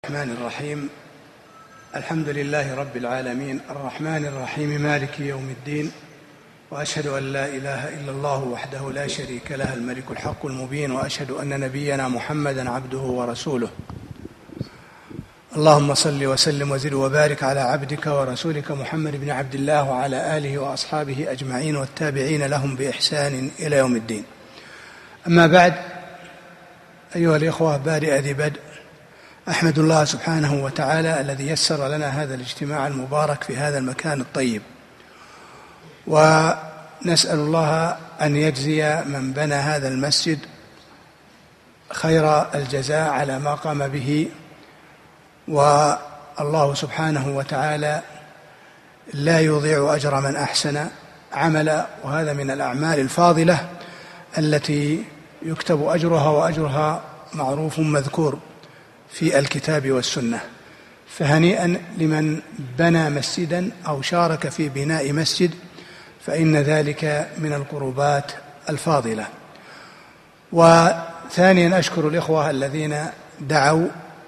الرحمن الرحيم. الحمد لله رب العالمين الرحمن الرحيم مالك يوم الدين، وأشهد أن لا إله إلا الله وحده لا شريك له الملك الحق المبين، وأشهد أن نبينا محمدا عبده ورسوله. اللهم صل وسلم وزد وبارك على عبدك ورسولك محمد بن عبد الله وعلى آله وأصحابه أجمعين والتابعين لهم بإحسان إلى يوم الدين. أما بعد، أيها الإخوة، بادئ ذي بدء، أحمد الله سبحانه وتعالى الذي يسر لنا هذا الاجتماع المبارك في هذا المكان الطيب، ونسأل الله أن يجزي من بنى هذا المسجد خير الجزاء على ما قام به. والله سبحانه وتعالى لا يضيع أجر من أحسن عملا، وهذا من الأعمال الفاضلة التي يكتب أجرها، وأجرها معروف مذكور في الكتاب والسنة. فهنيئا لمن بنى مسجدا أو شارك في بناء مسجد، فإن ذلك من القربات الفاضلة. وثانيا أشكر الإخوة الذين دعوا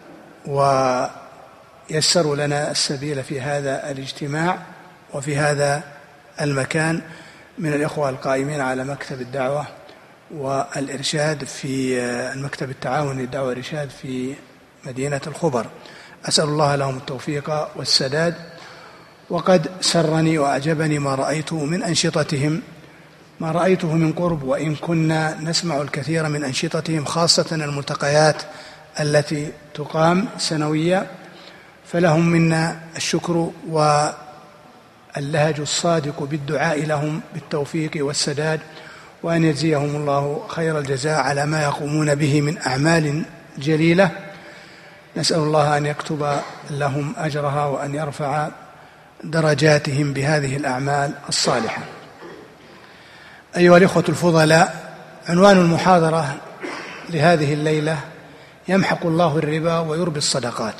ويسروا لنا السبيل في هذا الاجتماع وفي هذا المكان، من الإخوة القائمين على مكتب الدعوة والإرشاد في المكتب التعاون للدعوة والإرشاد في مدينة الخبر. أسأل الله لهم التوفيق والسداد. وقد سرني وأعجبني ما رأيته من أنشطتهم، ما رأيته من قرب، وإن كنا نسمع الكثير من أنشطتهم، خاصة الملتقيات التي تقام سنويا، فلهم منا الشكر واللهج الصادق بالدعاء لهم بالتوفيق والسداد، وأن يجزيهم الله خير الجزاء على ما يقومون به من أعمال جليلة. نسأل الله أن يكتب لهم أجرها وأن يرفع درجاتهم بهذه الأعمال الصالحة. أيها الإخوة الفضلاء، عنوان المحاضرة لهذه الليلة: يمحق الله الربا ويربي الصدقات.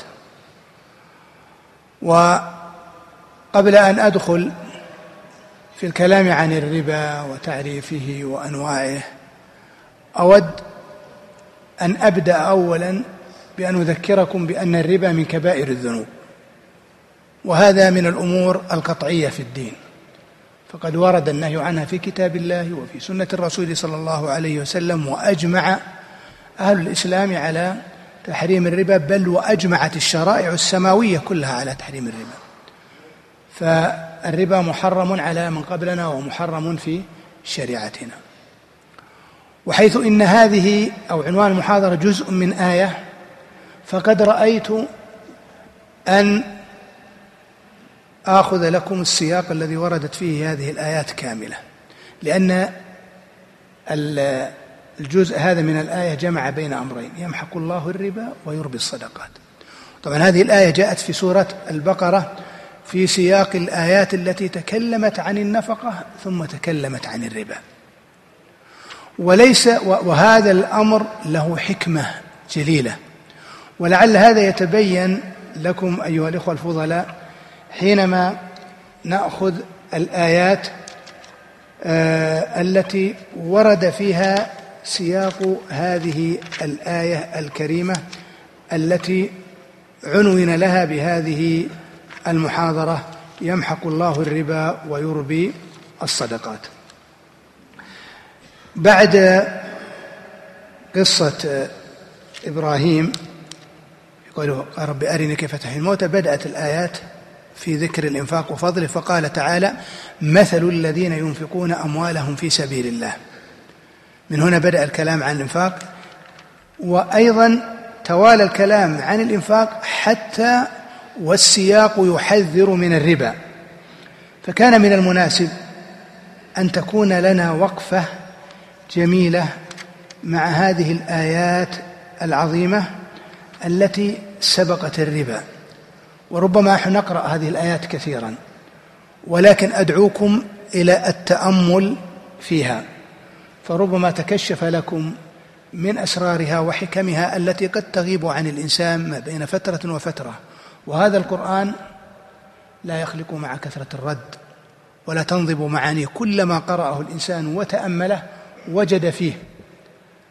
وقبل أن أدخل في الكلام عن الربا وتعريفه وأنواعه، أود أن أبدأ أولا بأن أذكركم بأن الربا من كبائر الذنوب، وهذا من الأمور القطعية في الدين، فقد ورد النهي عنها في كتاب الله وفي سنة الرسول صلى الله عليه وسلم، وأجمع أهل الإسلام على تحريم الربا، بل وأجمعت الشرائع السماوية كلها على تحريم الربا. فالربا محرم على من قبلنا ومحرم في شريعتنا. وحيث إن هذه أو عنوان المحاضرة جزء من آية، فقد رأيت أن آخذ لكم السياق الذي وردت فيه هذه الآيات كاملة، لأن الجزء هذا من الآية جمع بين أمرين: يمحق الله الربا ويربي الصدقات. طبعا هذه الآية جاءت في سورة البقرة في سياق الآيات التي تكلمت عن النفقة ثم تكلمت عن الربا، وهذا الأمر له حكمة جليلة، ولعل هذا يتبين لكم أيها الإخوة الفضلاء حينما نأخذ الآيات التي ورد فيها سياق هذه الآية الكريمة التي عنون لها بهذه المحاضرة: يمحق الله الربا ويربي الصدقات. بعد قصة إبراهيم يقول: رب أرني كيف تحيي الموتى، بدأت الآيات في ذكر الإنفاق وفضله، فقال تعالى: مثل الذين ينفقون أموالهم في سبيل الله. من هنا بدأ الكلام عن الإنفاق، وأيضا توالى الكلام عن الإنفاق حتى والسياق يحذر من الربا، فكان من المناسب أن تكون لنا وقفة جميلة مع هذه الآيات العظيمة التي سبقت الربا. وربما نقرأ هذه الآيات كثيرا، ولكن أدعوكم إلى التأمل فيها، فربما تكشف لكم من أسرارها وحكمها التي قد تغيب عن الإنسان ما بين فترة وفترة. وهذا القرآن لا يخلق مع كثرة الرد ولا تنضب معانيه، كلما قرأه الإنسان وتأمله وجد فيه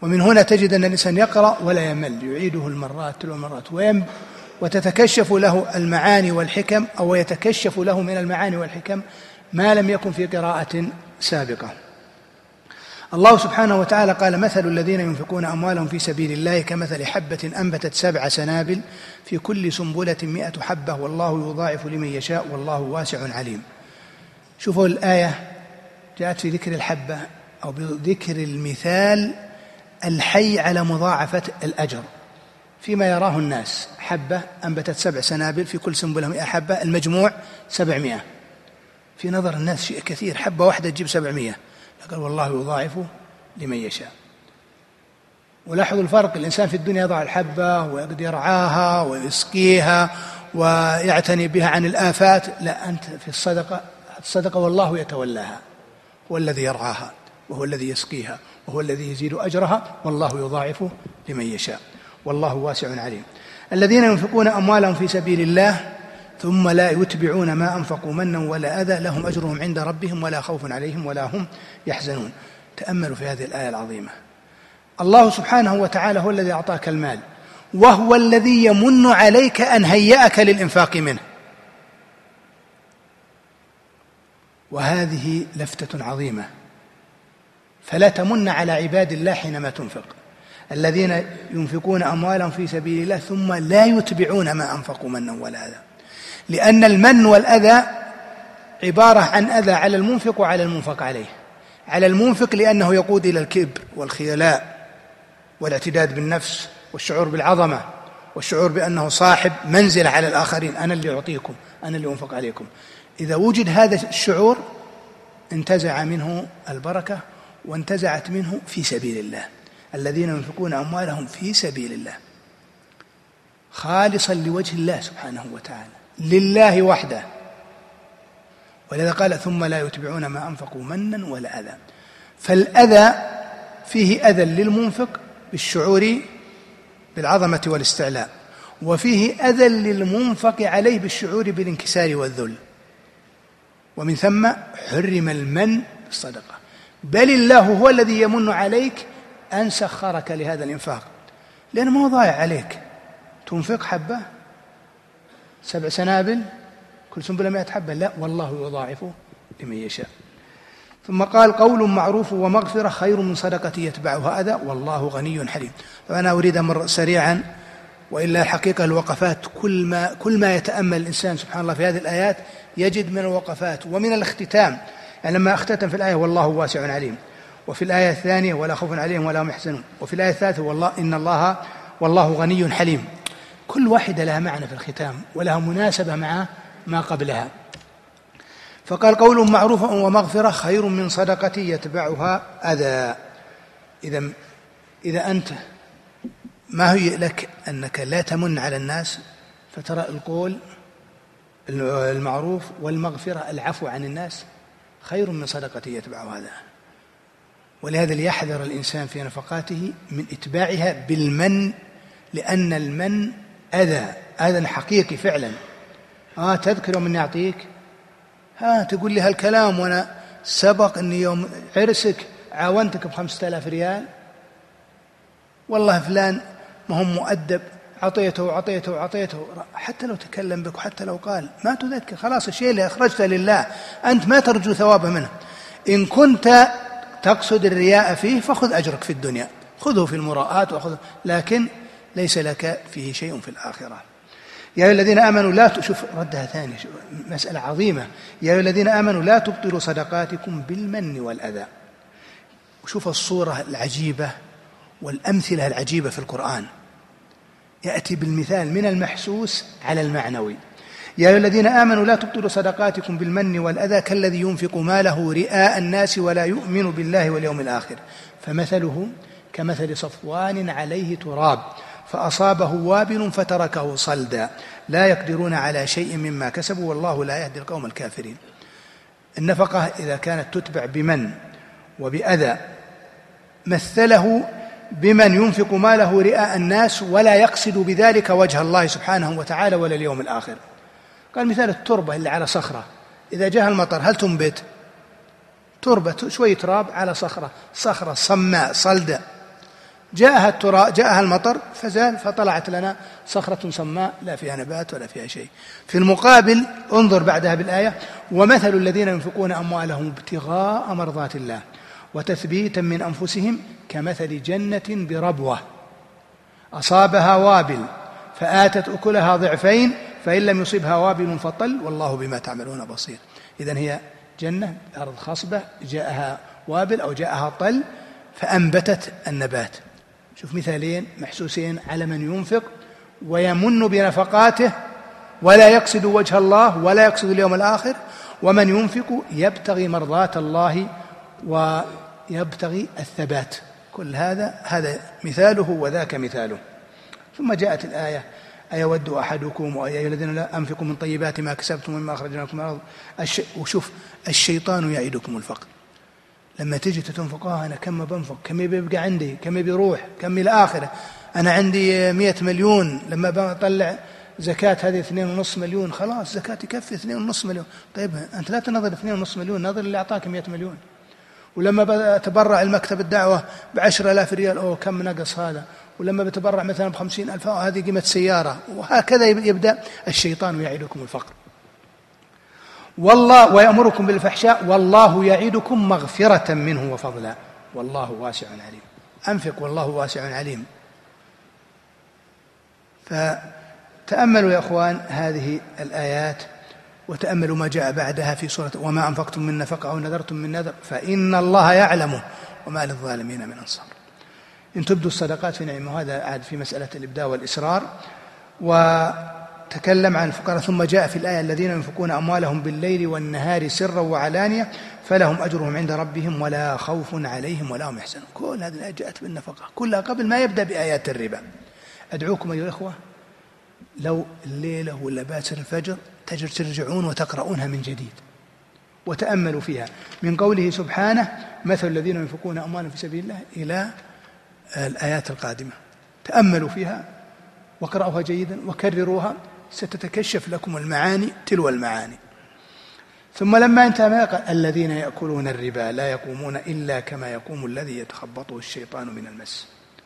ومن هنا تجد أن الإنسان يقرأ ولا يمل، يعيده المرات تلو المرات وتتكشف له المعاني والحكم، أو يتكشف له من المعاني والحكم ما لم يكن في قراءة سابقة. الله سبحانه وتعالى قال: مثل الذين ينفقون أموالهم في سبيل الله كمثل حبة أنبتت 7 سنابل في كل سنبلة 100 حبة والله يضاعف لمن يشاء والله واسع عليم. شوفوا الآية جاءت في ذكر الحبة أو بذكر المثال الحي على مضاعفة الأجر فيما يراه الناس. حبة أنبتت 7 سنابل في كل سنبلة 100 حبة، المجموع 700. في نظر الناس شيء كثير، حبة واحدة تجيب 700، قال والله يضاعف لمن يشاء. ولاحظوا الفرق، الإنسان في الدنيا يضع الحبة ويقدر يرعاها ويسقيها ويعتني بها عن الآفات، لا، أنت في الصدقة والله يتولاها، هو الذي يرعاها وهو الذي يسقيها وهو الذي يزيد أجرها، والله يضاعف لمن يشاء والله واسع عليم. الذين ينفقون أموالهم في سبيل الله ثم لا يتبعون ما أنفقوا منا ولا أذى لهم أجرهم عند ربهم ولا خوف عليهم ولا هم يحزنون. تأملوا في هذه الآية العظيمة. الله سبحانه وتعالى هو الذي أعطاك المال، وهو الذي يمن عليك أن هيأك للإنفاق منه، وهذه لفتة عظيمة. فلا تمن على عباد الله حينما تنفق. الذين ينفقون أموالهم في سبيل الله ثم لا يتبعون ما أنفقوا منا ولا أذى، لأن المن والأذى عبارة عن أذى على المنفق وعلى المنفق عليه. على المنفق لأنه يقود إلى الكبر والخيلاء والاعتداد بالنفس والشعور بالعظمة والشعور بأنه صاحب منزل على الآخرين، أنا اللي أعطيكم، أنا اللي أنفق عليكم. إذا وجد هذا الشعور انتزع منه البركة وانتزعت منه في سبيل الله. الذين ينفقون أموالهم في سبيل الله خالصا لوجه الله سبحانه وتعالى، لله وحده، ولذا قال ثم لا يتبعون ما أنفقوا منا ولا أذى. فالأذى فيه أذى للمنفق بالشعور بالعظمة والاستعلاء، وفيه أذى للمنفق عليه بالشعور بالانكسار والذل، ومن ثم حرم المن بالصدقة. بل الله هو الذي يمن عليك أن سخرك لهذا الإنفاق، لأنه ما هو ضايع عليك. تنفق حبة 7 سنابل كل سنبلة 100 حبة، لا، والله يضاعف لمن يشاء. ثم قال قول معروف ومغفرة خير من صدقة يتبعها أذى والله غني حليم. فأنا أريد أمر سريعا، وإلا الحقيقة الوقفات كل ما يتأمل الإنسان سبحان الله في هذه الآيات يجد من الوقفات ومن الاختتام. يعني لما اختتم في الآية والله واسع عليم، وفي الآية الثانية ولا خوف عليهم ولا هم يحزنون، وفي الآية الثالثة والله غني حليم، كل واحدة لها معنى في الختام ولها مناسبة مع ما قبلها. فقال قول معروف ومغفرة خير من صدقة يتبعها أذى. إذا أنت ما هي لك أنك لا تمن على الناس، فترى القول المعروف والمغفرة العفو عن الناس خير من صدقة يتبعها أذى. ولهذا ليحذر الإنسان في نفقاته من إتباعها بالمن، لأن المن أذى حقيقي فعلا. تذكر من يعطيك، تقول لي هالكلام وأنا سبق أني يوم عرسك عاونتك ب5,000 ريال، والله فلان ما هم مؤدب، عطيته حتى لو تكلم بك وحتى لو قال ما تذكر، خلاص الشيء اللي أخرجته لله أنت ما ترجو ثوابه منه. إن كنت تقصد الرياء فيه فخذ أجرك في الدنيا، خذه في المراءات لكن ليس لك فيه شيء في الآخرة. يا أيها الذين آمنوا لا شوف ردها ثانية، مسألة عظيمة. يا أيها الذين آمنوا لا تبطلوا صدقاتكم بالمن والأذى. وشوف الصورة العجيبة والأمثلة العجيبة في القرآن، يأتي بالمثال من المحسوس على المعنوي. يا أيها الذين آمنوا لا تبطلوا صدقاتكم بالمن والأذى كالذي ينفق ماله رئاء الناس ولا يؤمن بالله واليوم الآخر فمثله كمثل صفوان عليه تراب فأصابه وابل فتركه صلدا لا يقدرون على شيء مما كسبوا والله لا يهدي القوم الكافرين. النفقة إذا كانت تتبع بمن وبأذى مثله بمن ينفق ماله رئاء الناس ولا يقصد بذلك وجه الله سبحانه وتعالى ولا اليوم الآخر. قال مثال التربة اللي على صخرة، إذا جاء المطر هل تنبت؟ تربة شوية تراب على صخرة صماء صلدة، جاءها المطر فزال، فطلعت لنا صخرة صماء لا فيها نبات ولا فيها شيء. في المقابل انظر بعدها بالآية: ومثل الذين ينفقون أموالهم ابتغاء مرضات الله وتثبيتا من أنفسهم كمثل جنة بربوة أصابها وابل فآتت أكلها ضعفين فإن لم يصبها وابل فطل والله بما تعملون بصير. إذن هي جنة أرض خصبة جاءها وابل أو جاءها طل فأنبتت النبات. شوف مثالين محسوسين على من ينفق ويمن بنفقاته ولا يقصد وجه الله ولا يقصد اليوم الآخر، ومن ينفق يبتغي مرضات الله ويبتغي الثبات. كل هذا مثاله وذاك مثاله. ثم جاءت الآية: أيود أحدكم ويا أيها الذين لا أنفقوا من طيبات ما كسبتم مما أخرجنا لكم من الأرض. وشوف الشيطان يعدكم الفقر. لما تجي تنفقها أنا كم بنفق، كم بيبقى عندي، كم بيروح، كم الآخرة، أنا عندي 100 مليون، لما بطلع زكاة هذه 2.5 مليون، خلاص زكاة يكفي 2.5 مليون. طيب أنت لا تنظر 2.5 مليون، نظر اللي أعطاك 100 مليون. ولما بتبرع المكتب الدعوة ب10,000 ريال، أو كم نقص هذا. ولما بتبرع مثلا ب50,000، هذه قيمة سيارة. وهكذا يبدأ الشيطان يعيدكم الفقر. والله ويأمركم بالفحشاء والله يعيدكم مغفرة منه وفضلا والله واسع عليم. أنفق والله واسع عليم. فتأملوا يا أخوان هذه الآيات، وتأملوا ما جاء بعدها في سورة: وما أنفقتم من نفقة أو نذرتم من نذر فإن الله يعلمه وما للظالمين من أنصار. إن تبدوا الصدقات في نعمة، وهذا عاد في مسألة الإبداء والإسرار. وتكلم عن الفقراء. ثم جاء في الآية: الذين ينفقون أموالهم بالليل والنهار سرا وعلانية فلهم أجرهم عند ربهم ولا خوف عليهم ولا هم يحزنون. كل هذه الآيات جاءت بالنفقة كلها قبل ما يبدأ بآيات الربا. أدعوكم أيها الأخوة لو الليلة ولا باكر الفجر ترجعون وتقرؤونها من جديد وتأملوا فيها، من قوله سبحانه: مثل الذين ينفقون أموالهم في سبيل الله إلى الآيات القادمة. تأملوا فيها واقرأوها جيدا وكرروها، ستتكشف لكم المعاني تلو المعاني. ثم لما انتهى قال: الذين يأكلون الربا لا يقومون إلا كما يقوم الذي يتخبطه الشيطان من المس.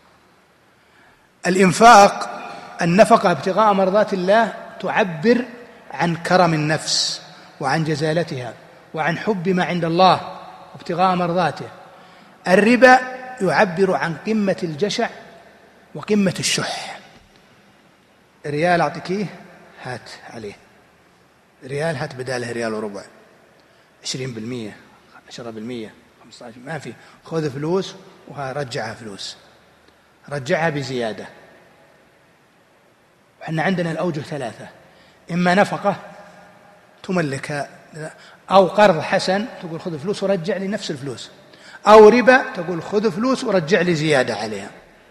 الإنفاق، النفقة ابتغاء مرضات الله، تعبر عن كرم النفس وعن جزالتها وعن حب ما عند الله وابتغاء مرضاته. الربا يعبر عن قمة الجشع وقمة الشح. ريال أعطيكيه هات عليه ريال، هات بداله ريال وربع، 20%، 10%، 15%، ما في. خذ فلوس ورجعها فلوس، رجعها بزيادة. وحنا عندنا الأوجه 3: إما نفقة تملكها، أو قرض حسن تقول خذ فلوس ورجع لي نفس الفلوس، أو ربا تقول خذ فلوس ورجع لي زيادة عليها.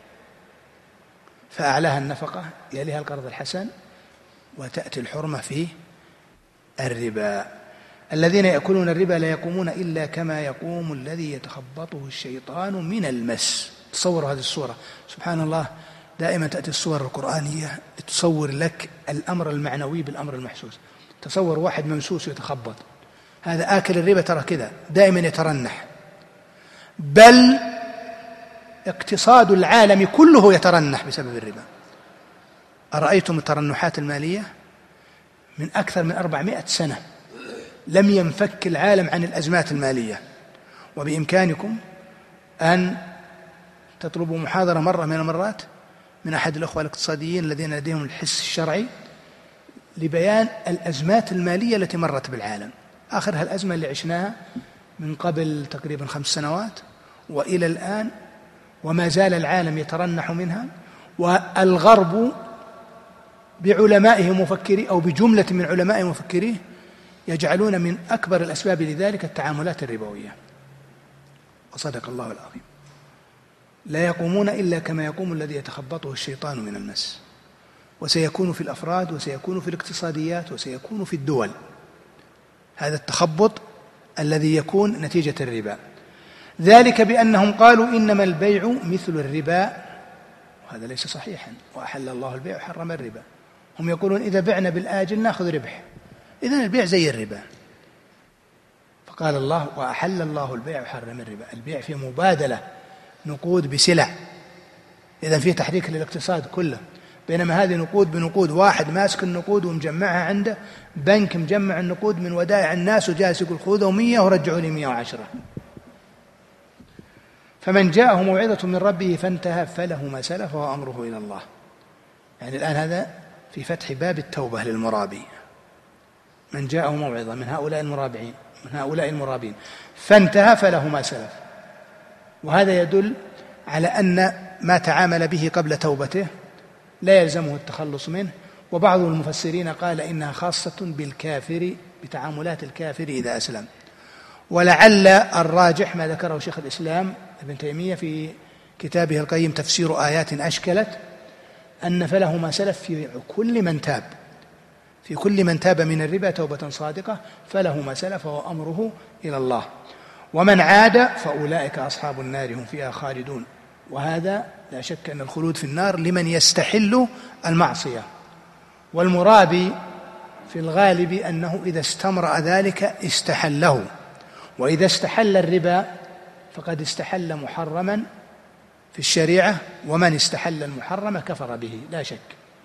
فأعلاها النفقة، يليها القرض الحسن، وتأتي الحرمة في الربا. الذين يأكلون الربا لا يقومون إلا كما يقوم الذي يتخبطه الشيطان من المس. تصور هذه الصورة، سبحان الله، دائما تأتي الصور القرآنية تصور لك الأمر المعنوي بالأمر المحسوس. تصور واحد ممسوس يتخبط، هذا آكل الربا ترى كذا دائما يترنح، بل اقتصاد العالم كله يترنح بسبب الربا. أرأيتم الترنحات المالية؟ من أكثر من 400 سنة لم ينفك العالم عن الأزمات المالية. وبإمكانكم أن تطلبوا محاضرة مرة من المرات من أحد الأخوة الاقتصاديين الذين لديهم الحس الشرعي لبيان الأزمات المالية التي مرت بالعالم. آخرها الأزمة اللي عشناها من قبل تقريبا 5 سنوات وإلى الآن، وما زال العالم يترنح منها. والغرب بعلمائه مفكري أو بجملة من علمائه مفكريه يجعلون من أكبر الأسباب لذلك التعاملات الربوية. وصدق الله العظيم. لا يقومون إلا كما يقوم الذي يتخبطه الشيطان من المس. وسيكون في الأفراد، وسيكون في الاقتصاديات، وسيكون في الدول هذا التخبط الذي يكون نتيجة الربا. ذلك بأنهم قالوا إنما البيع مثل الربا، وهذا ليس صحيحا. وأحل الله البيع وحرم الربا. هم يقولون إذا بعنا بالآجل نأخذ ربح، إذن البيع زي الربا. فقال الله: وأحل الله البيع وحرم الربا. البيع في مبادلة نقود بسلع، إذن فيه تحريك للاقتصاد كله، بينما هذه نقود بنقود، واحد ماسك النقود ومجمعها عنده، بنك مجمع النقود من ودائع الناس وجالس يقول خذوا 100 ورجعوا لي 110. فمن جاءه موعظة من ربه فانتهى فله ما سلف وأمره إلى الله. يعني الآن هذا في فتح باب التوبة للمرابي، من جاءه موعظة من هؤلاء المرابين فانتهى فله ما سلف. وهذا يدل على أن ما تعامل به قبل توبته لا يلزمه التخلص منه. وبعض المفسرين قال إنها خاصة بالكافر، بتعاملات الكافر إذا أسلم. ولعل الراجح ما ذكره شيخ الإسلام ابن تيمية في كتابه القيم تفسير آيات أشكلت، أن فله ما سلف في كل من تاب من الربا توبة صادقة فله ما سلف وأمره إلى الله، ومن عاد فأولئك أصحاب النار هم فيها خالدون. وهذا لا شك أن الخلود في النار لمن يستحل المعصية، والمرابي في الغالب أنه إذا استمرأ ذلك استحله، وإذا استحل الربا فقد استحل محرما في الشريعة، ومن استحل المحرم كفر به لا شك.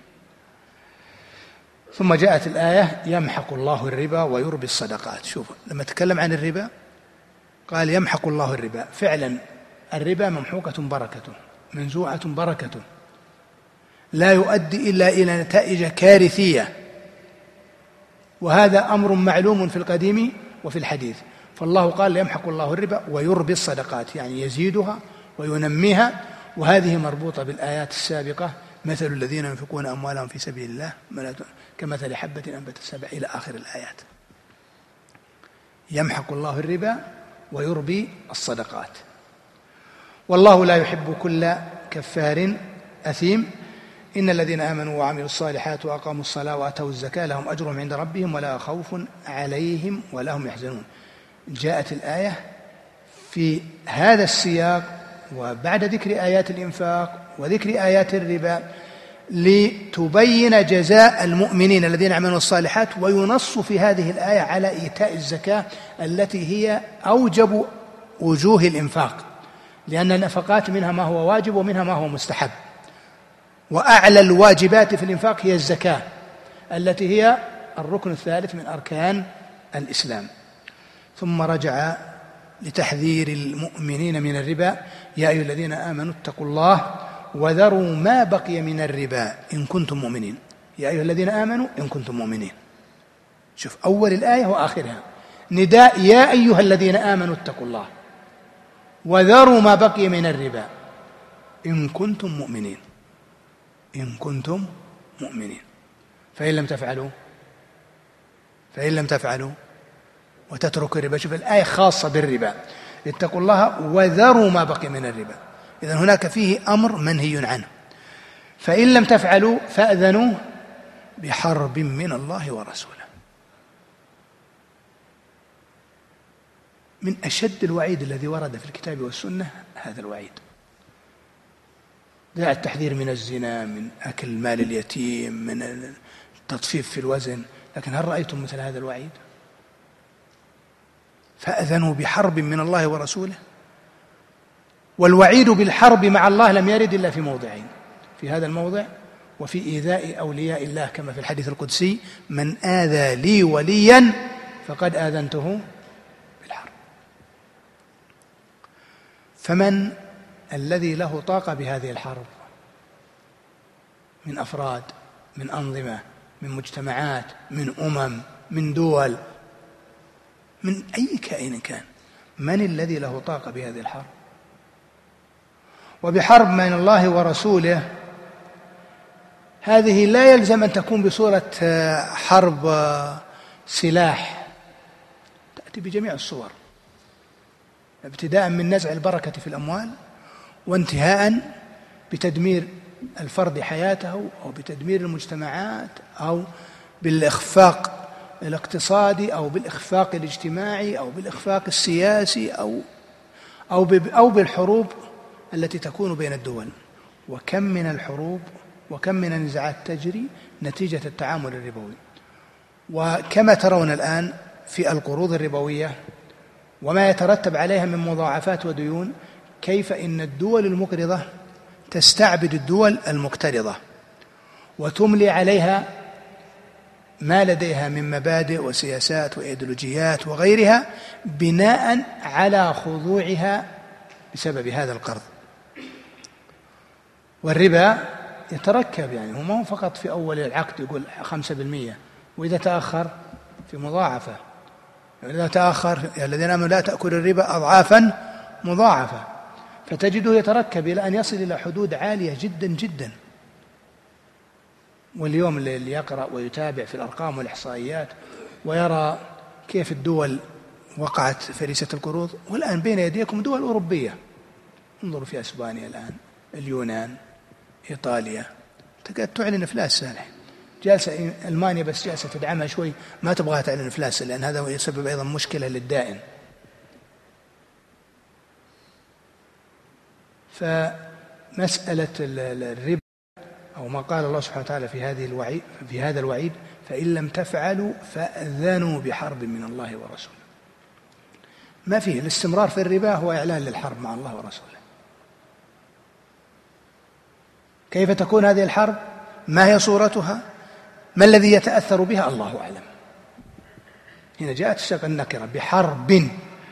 ثم جاءت الآية يمحق الله الربا ويربي الصدقات. شوفوا لما تكلم عن الربا قال يمحق الله الربا، فعلا الربا ممحوقة بركته، منزوعة بركته، لا يؤدي إلا إلى نتائج كارثية، وهذا أمر معلوم في القديم وفي الحديث. فالله قال يمحق الله الربا ويربي الصدقات، يعني يزيدها وينميها، وهذه مربوطة بالآيات السابقة: مثل الذين ينفقون أموالهم في سبيل الله كمثل حبة أنبتت 7 إلى آخر الآيات. يمحق الله الربا ويربي الصدقات. والله لا يحب كل كفار أثيم. إن الذين آمنوا وعملوا الصالحات وأقاموا الصلاة وآتوا الزكاة لهم أجرهم عند ربهم ولا خوف عليهم ولا هم يحزنون. جاءت الآية في هذا السياق وبعد ذكر آيات الإنفاق وذكر آيات الربا لتبين جزاء المؤمنين الذين عملوا الصالحات، وينص في هذه الآية على إيتاء الزكاة التي هي أوجب وجوه الإنفاق، لأن النفقات منها ما هو واجب ومنها ما هو مستحب، وأعلى الواجبات في الإنفاق هي الزكاة التي هي الركن الثالث من أركان الإسلام. ثم رجع لتحذير المؤمنين من الربا: يا أيها الذين آمنوا اتقوا الله وذروا ما بقي من الربا إن كنتم مؤمنين. يا أيها الذين آمنوا إن كنتم مؤمنين. شوف أول الآية وآخرها نداء: يا أيها الذين آمنوا اتقوا الله وذروا ما بقي من الربا إن كنتم مؤمنين. إن كنتم مؤمنين. فإن لم تفعلوا وتتركوا الربا. شوف الآية خاصة بالربا: اتقوا الله وذروا ما بقي من الربا. إذن هناك فيه أمر منهي عنه. فإن لم تفعلوا فأذنوا بحرب من الله ورسوله. من أشد الوعيد الذي ورد في الكتاب والسنة هذا الوعيد. جاء التحذير من الزنا، من أكل مال اليتيم، من التطفيف في الوزن، لكن هل رأيتم مثل هذا الوعيد؟ فأذنوا بحرب من الله ورسوله. والوعيد بالحرب مع الله لم يرد إلا في موضعين: في هذا الموضع وفي إيذاء أولياء الله، كما في الحديث القدسي: من آذى لي وليا فقد آذنته بالحرب. فمن الذي له طاقة بهذه الحرب من أفراد، من أنظمة، من مجتمعات، من من دول، من أي كائن كان؟ من الذي له طاقة بهذه الحرب؟ وبحرب من الله ورسوله هذه لا يلزم أن تكون بصورة حرب سلاح، تأتي بجميع الصور، ابتداء من نزع البركة في الأموال، وانتهاء بتدمير الفرد حياته، أو بتدمير المجتمعات، أو بالإخفاق الاقتصادي، أو بالإخفاق الاجتماعي، أو بالإخفاق السياسي، أو بالحروب التي تكون بين الدول. وكم من الحروب وكم من النزاعات تجري نتيجة التعامل الربوي. وكما ترون الآن في القروض الربوية وما يترتب عليها من مضاعفات وديون، كيف إن الدول المقرضة تستعبد الدول المقترضة وتملي عليها ما لديها من مبادئ وسياسات وإيديولوجيات وغيرها بناء على خضوعها بسبب هذا القرض. والربا يتركب، يعني هو ما هو فقط في أول العقد يقول 5%، وإذا تأخر في مضاعفة. إذا تأخر يا الذين آمنوا لا تأكل الربا أضعافا مضاعفة، فتجده يتركب إلى أن يصل إلى حدود عالية جدا جدا. واليوم اللي يقرأ ويتابع في الأرقام والإحصائيات ويرى كيف الدول وقعت فريسة القروض، والآن بين يديكم دول أوروبية، انظروا في أسبانيا الآن، اليونان، إيطاليا تكاد تعلن إفلاس سانح. جالسة ألمانيا بس جالسة تدعمها شوي، ما تبغاها تعلن إفلاس لأن هذا يسبب أيضا مشكلة للدائن. فمسألة الربا أو ما قال الله سبحانه وتعالى في هذا الوعيد فإن لم تفعلوا فأذنوا بحرب من الله ورسوله. ما فيه الاستمرار في الربا هو إعلان للحرب مع الله ورسوله. كيف تكون هذه الحرب؟ ما هي صورتها؟ ما الذي يتأثر بها؟ الله أعلم. هنا جاءت السياق النكرة بحرب،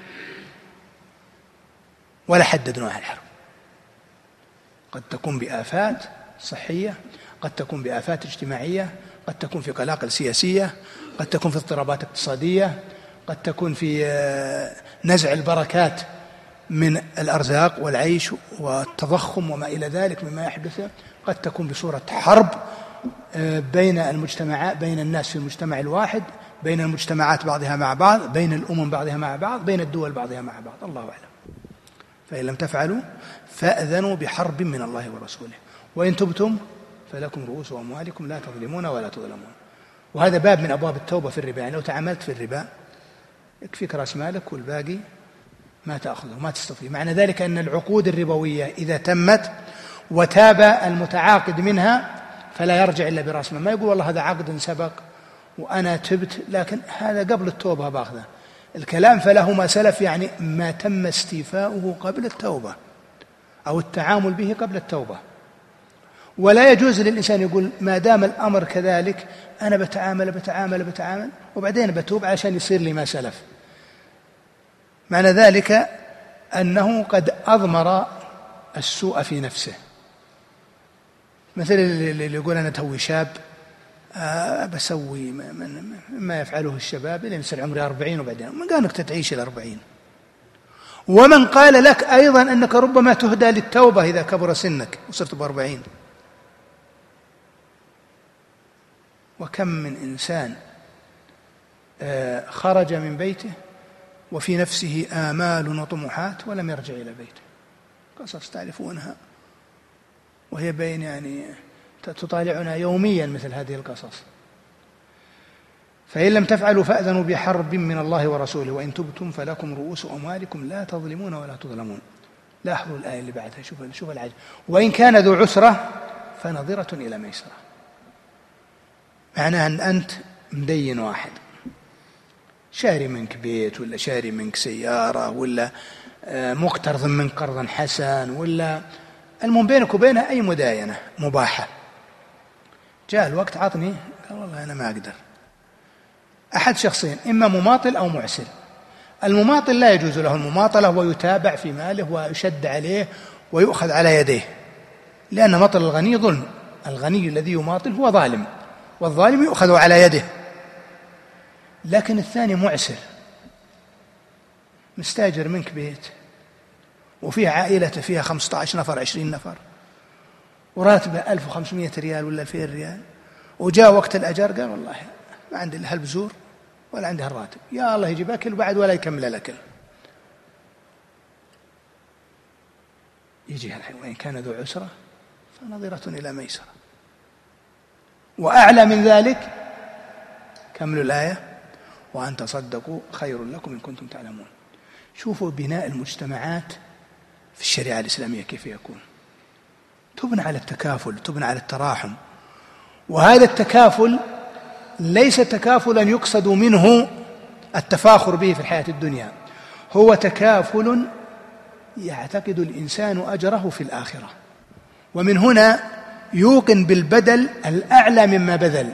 ولا حدد نوع الحرب. قد تكون بآفات صحية، قد تكون بآفات اجتماعية، قد تكون في قلاقل سياسية، قد تكون في اضطرابات اقتصادية، قد تكون في نزع البركات من الأرزاق والعيش والتضخم وما إلى ذلك مما يحدث، قد تكون بصورة حرب بين المجتمعات، بين الناس في المجتمع الواحد، بين المجتمعات بعضها مع بعض، بين الأمم بعضها مع بعض، بين الدول بعضها مع بعض، الله أعلم. فإن لم تفعلوا فأذنوا بحرب من الله ورسوله وإن تبتم فلكم رؤوس أموالكم لا تظلمون ولا تظلمون. وهذا باب من أبواب التوبة في الربا. يعني لو تعاملت في الربا يكفيك رأس مالك والباقي ما تأخذه، ما تستطيع. معنى ذلك أن العقود الربوية إذا تمت وتاب المتعاقد منها فلا يرجع إلا برأس مال. ما يقول والله هذا عقد سبق وأنا تبت، لكن هذا قبل التوبة باخذه. الكلام فله ما سلف، يعني ما تم استيفاؤه قبل التوبة أو التعامل به قبل التوبة. ولا يجوز للإنسان يقول ما دام الأمر كذلك أنا بتعامل وبعدين بتوب عشان يصير لي ما سلف. معنى ذلك أنه قد أضمر السوء في نفسه. مثل اللي يقول أنا توي شاب بسوي ما يفعله الشباب إلى يصير عمري 40 وبعدين من قال أنك تعيش إلى 40. ومن قال لك أيضا أنك ربما تهدى للتوبة إذا كبر سنك وصرت ب40. وكم من إنسان خرج من بيته وفي نفسه آمال وطموحات ولم يرجع إلى بيته. قصص تعرفونها وهي بين يعني تطالعنا يوميا مثل هذه القصص. فإن لم تفعلوا فأذنوا بحرب من الله ورسوله وإن تبتم فلكم رؤوس أموالكم لا تظلمون ولا تظلمون. لاحظوا الآية اللي بعدها، شوف العجب. وإن كان ذو عسرة فنظرة إلى ميسرة. معناها أن أنت مدين واحد شاري منك بيت ولا شاري منك سيارة ولا مقترض منك قرضا حسن ولا المهم بينك وبينه أي مداينة مباحة. جاء الوقت عطني، قال والله أنا ما أقدر. أحد شخصين، إما مماطل أو معسر. المماطل لا يجوز له المماطلة ويتابع في ماله ويشد عليه ويؤخذ على يديه، لأن مطل الغني ظلم. الغني الذي يماطل هو ظالم، والظالم يؤخذ على يده. لكن الثاني معسر، مستاجر منك بيت وفيها عائلته فيها 15 نفر 20 نفر وراتبه 1500 ريال ولا 2000 ريال، وجاء وقت الأجر قال والله ما عندي إلا هالبزور ولا عندي هالراتب، يا الله يجيب أكل وبعد ولا يكمل الأكل. يجي الحين وإن كان ذو عسرة فنظرة إلى ميسرة. وأعلى من ذلك كملوا الآية وأن تصدقوا خير لكم إن كنتم تعلمون. شوفوا بناء المجتمعات في الشريعة الإسلامية كيف يكون، تبنى على التكافل، تبنى على التراحم. وهذا التكافل ليس تكافلا يقصد منه التفاخر به في الحياة الدنيا، هو تكافل يعتقد الإنسان أجره في الآخرة. ومن هنا يوقن بالبدل الأعلى مما بذل،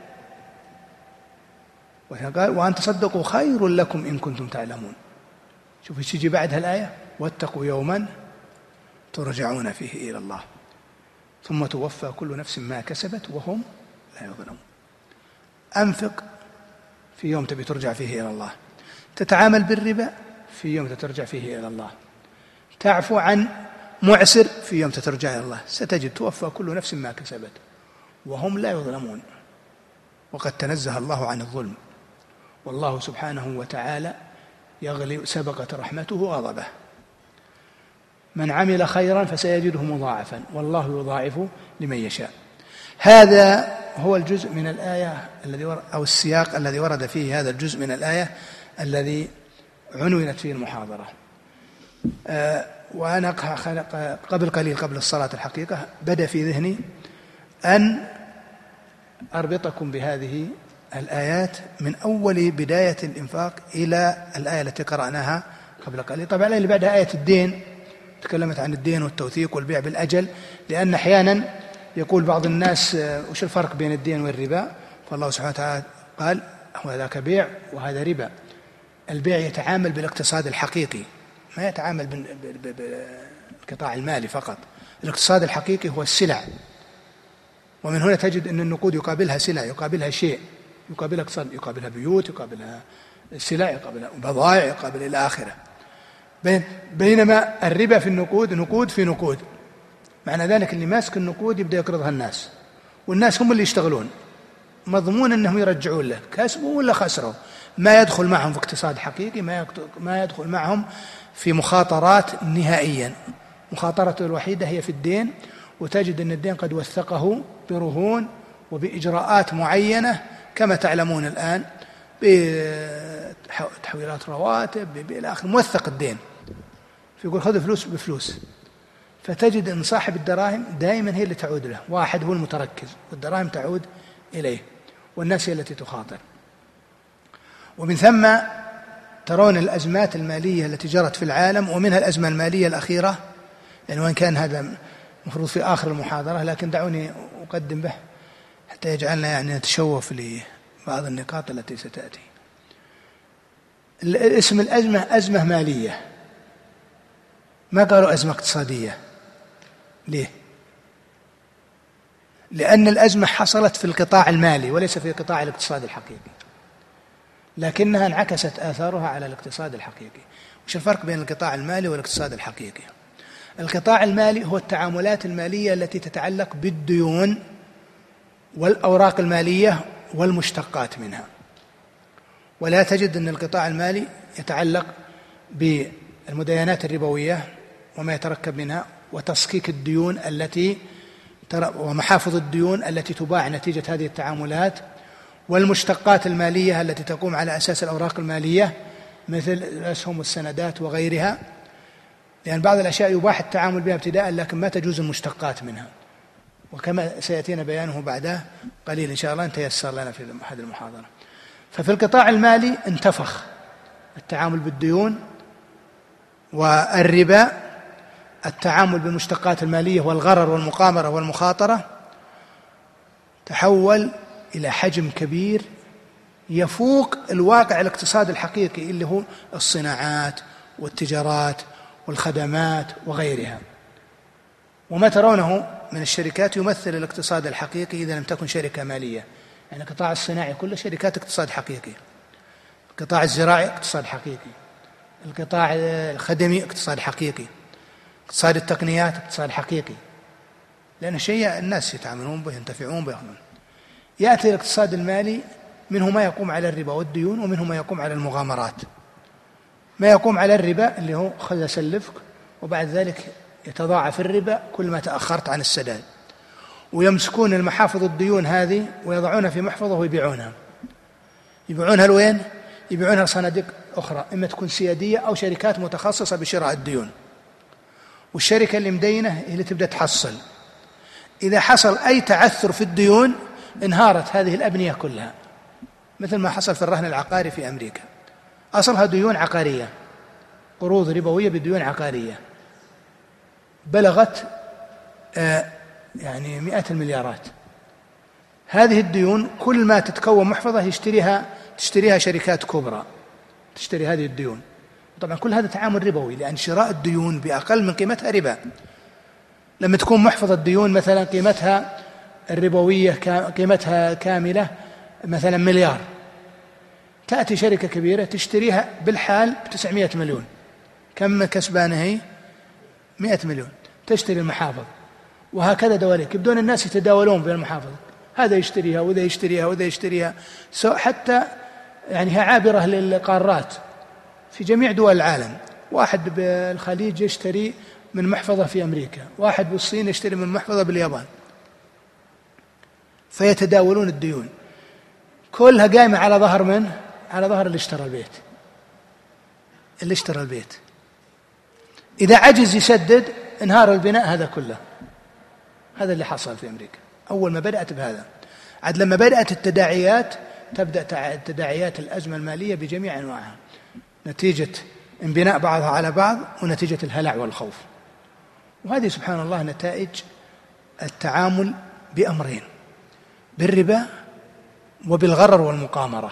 وأن تصدقوا خير لكم إن كنتم تعلمون. شوف ايش يجي بعدها الآية: واتقوا يوما ترجعون فيه إلى الله ثم توفى كل نفس ما كسبت وهم لا يظلمون. أنفق في يوم تبي ترجع فيه إلى الله، تتعامل بالربا في يوم ترجع فيه إلى الله، تعفو عن معسر في يوم ترجع إلى الله، ستجد توفى كل نفس ما كسبت وهم لا يظلمون. وقد تنزه الله عن الظلم، والله سبحانه وتعالى يغلب، سبقت رحمته غضبه. من عمل خيرا فسيجده مضاعفا والله يضاعف لمن يشاء. هذا هو الجزء من الآية أو السياق الذي ورد فيه هذا الجزء من الآية الذي عنونت فيه المحاضرة. وأنا قبل قليل قبل الصلاة الحقيقة بدأ في ذهني أن أربطكم بهذه الآيات من أول بداية الإنفاق إلى الآية التي قرأناها قبل قليل. طبعا الآية اللي بعدها آية الدين، تكلمت عن الدين والتوثيق والبيع بالأجل، لأن أحيانا يقول بعض الناس وش الفرق بين الدين والربا؟ فالله سبحانه وتعالى قال هذاك بيع وهذا ربا. البيع يتعامل بالاقتصاد الحقيقي، ما يتعامل بالقطاع المالي فقط. الاقتصاد الحقيقي هو السلع، ومن هنا تجد أن النقود يقابلها سلع، يقابلها شيء، يقابلها اقتصاد، يقابلها بيوت، يقابلها سلع، يقابلها بضائع، يقابل إلى آخره. بينما الربا في النقود نقود في نقود، معنى ذلك اللي ماسك النقود يبدأ يقرضها الناس، والناس هم اللي يشتغلون، مضمون أنهم يرجعون له كسبوا ولا خسروا. ما يدخل معهم في اقتصاد حقيقي، ما يدخل معهم في مخاطرات نهائيا. مخاطرته الوحيدة هي في الدين، وتجد أن الدين قد وثقه برهون وبإجراءات معينة كما تعلمون الآن، بتحويلات رواتب إلى آخره، موثق الدين. فيقول خذ فلوس بفلوس، فتجد أن صاحب الدراهم دائما هي اللي تعود له، واحد هو المتركز والدراهم تعود إليه، والناس هي التي تخاطر. ومن ثم ترون الأزمات المالية التي جرت في العالم، ومنها الأزمة المالية الأخيرة، يعني وإن كان هذا مفروض في آخر المحاضرة، لكن دعوني أقدم به حتى يجعلنا يعني نتشوف لبعض النقاط التي ستأتي. اسم الأزمة أزمة مالية، ما قالوا أزمة اقتصادية. ليه؟ لأن الأزمة حصلت في القطاع المالي وليس في قطاع الاقتصاد الحقيقي، لكنها انعكست آثارها على الاقتصاد الحقيقي. وش الفرق بين القطاع المالي والاقتصاد الحقيقي؟ القطاع المالي هو التعاملات المالية التي تتعلق بالديون والأوراق المالية والمشتقات منها، ولا تجد أن القطاع المالي يتعلق بالمدينات الربوية وما يتركب منها، وتصكيك الديون ومحافظ الديون التي تباع نتيجة هذه التعاملات، والمشتقات المالية التي تقوم على أساس الأوراق المالية مثل الأسهم والسندات وغيرها، لأن بعض الأشياء يباح التعامل بها ابتداء لكن ما تجوز المشتقات منها، وكما سيأتينا بيانه بعده قليل إن شاء الله، إن تيسر لنا في هذه المحاضرة. ففي القطاع المالي انتفخ التعامل بالديون والربا، التعامل بالمشتقات المالية والغرر والمقامرة والمخاطرة تحول إلى حجم كبير يفوق الواقع الاقتصادي الحقيقي اللي هو الصناعات والتجارات والخدمات وغيرها. وما ترونه من الشركات يمثل الاقتصاد الحقيقي إذا لم تكن شركة مالية، يعني القطاع الصناعي كله شركات اقتصاد حقيقي، القطاع الزراعي اقتصاد حقيقي، القطاع الخدمي اقتصاد حقيقي، اقتصاد التقنيات اقتصاد حقيقي، لأن شيء الناس يتعاملون به ينتفعون به. يأتي الاقتصاد المالي منه ما يقوم على الربا والديون، ومنه ما يقوم على المغامرات. ما يقوم على الربا اللي هو خذ سلفك، وبعد ذلك يتضاعف الربا كل ما تأخرت عن السداد، ويمسكون المحافظ الديون هذه ويضعونها في محفظة ويبيعونها. يبيعونها لوين؟ يبيعونها لصناديق أخرى، إما تكون سيادية أو شركات متخصصة بشراء الديون، والشركة اللي مدينة هي اللي تبدأ تحصل. إذا حصل أي تعثر في الديون انهارت هذه الأبنية كلها، مثل ما حصل في الرهن العقاري في أمريكا، أصلها ديون عقارية، قروض ربوية بديون عقارية، بلغت يعني مئات المليارات. هذه الديون كل ما تتكون محفظة تشتريها شركات كبرى تشتري هذه الديون. طبعا كل هذا تعامل ربوي، لأن شراء الديون بأقل من قيمتها ربا. لما تكون محفظة ديون مثلا قيمتها الربوية قيمتها كاملة مثلا مليار، تأتي شركة كبيرة تشتريها بالحال ب900 مليون، كم كسبانة هي؟ 100 مليون، تشتري المحافظ. وهكذا دواليك يبدون الناس يتداولون بين المحافظ، هذا يشتريها وذا يشتريها وذا يشتريها، حتى يعني هي عابرة للقارات في جميع دول العالم. واحد بالخليج يشتري من محفظة في أمريكا، واحد بالصين يشتري من محفظة باليابان، فيتداولون الديون كلها قائمة على ظهر من؟ على ظهر اللي اشترى البيت. إذا عجز يسدد انهار البناء هذا كله. هذا اللي حصل في أمريكا أول ما بدأت بهذا. عاد لما بدأت التداعيات تبدأ تداعيات الأزمة المالية بجميع أنواعها، نتيجة انبناء بعضها على بعض ونتيجة الهلع والخوف. وهذه سبحان الله نتائج التعامل بأمرين، بالربا وبالغرر والمقامرة.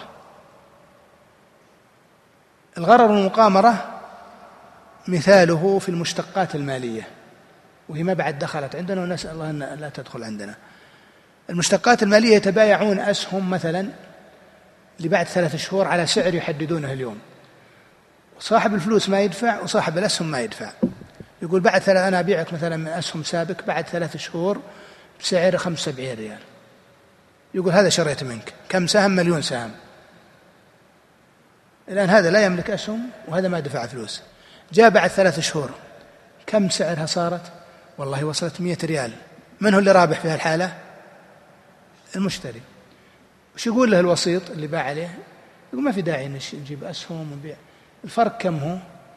الغرر والمقامرة مثاله في المشتقات المالية، وهي ما بعد دخلت عندنا ونسأل الله أن لا تدخل عندنا. المشتقات المالية يتبايعون أسهم مثلا لبعد 3 شهور على سعر يحددونه اليوم، صاحب الفلوس ما يدفع وصاحب الأسهم ما يدفع. يقول بعد أنا أبيعك مثلا من أسهم سابق بعد 3 شهور بسعر 75 ريال. يقول هذا شريت منك كم سهم؟ 1,000,000 سهم. الآن هذا لا يملك أسهم وهذا ما دفع فلوس. جاء بعد 3 شهور كم سعرها صارت؟ والله وصلت 100 ريال. من هو اللي رابح في هالحالة؟ المشتري. وش يقول له الوسيط اللي باع عليه؟ يقول ما في داعي نجيب أسهم ونبيع، الفرق كم هو؟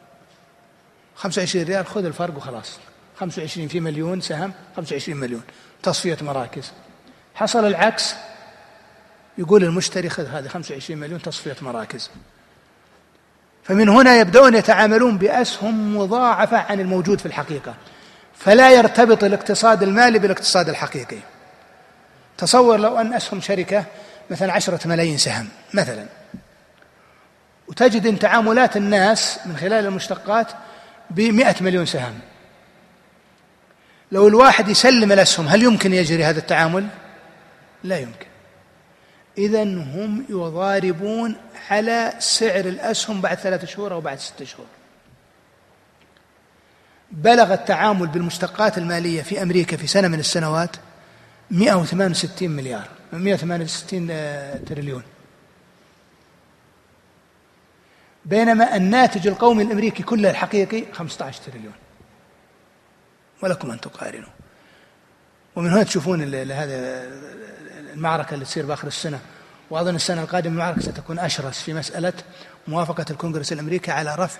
25 ريال، خذ الفرق وخلاص. 25 في 1,000,000 سهم، 25 مليون، تصفية مراكز. حصل العكس، يقول المشتري خذ هذه 25 مليون تصفية مراكز. فمن هنا يبدأون يتعاملون بأسهم مضاعفة عن الموجود في الحقيقة، فلا يرتبط الاقتصاد المالي بالاقتصاد الحقيقي. تصور لو أن أسهم شركة مثلا 10 ملايين سهم مثلا، وتجد أن تعاملات الناس من خلال المشتقات ب100 مليون سهم. لو الواحد يسلم الأسهم هل يمكن يجري هذا التعامل؟ لا يمكن. إذن هم يضاربون على سعر الأسهم بعد 3 شهور أو بعد 6 شهور. بلغ التعامل بالمشتقات المالية في أمريكا في سنة من السنوات 168 مليار، 168 تريليون، بينما الناتج القومي الأمريكي كله الحقيقي 15 تريليون. ولكم أن تقارنوا. ومن هنا تشوفون هذا المعركة اللي تصير بآخر السنة، وأظن السنة القادمة المعركة ستكون أشرس في مسألة موافقة الكونغرس الأمريكي على رفع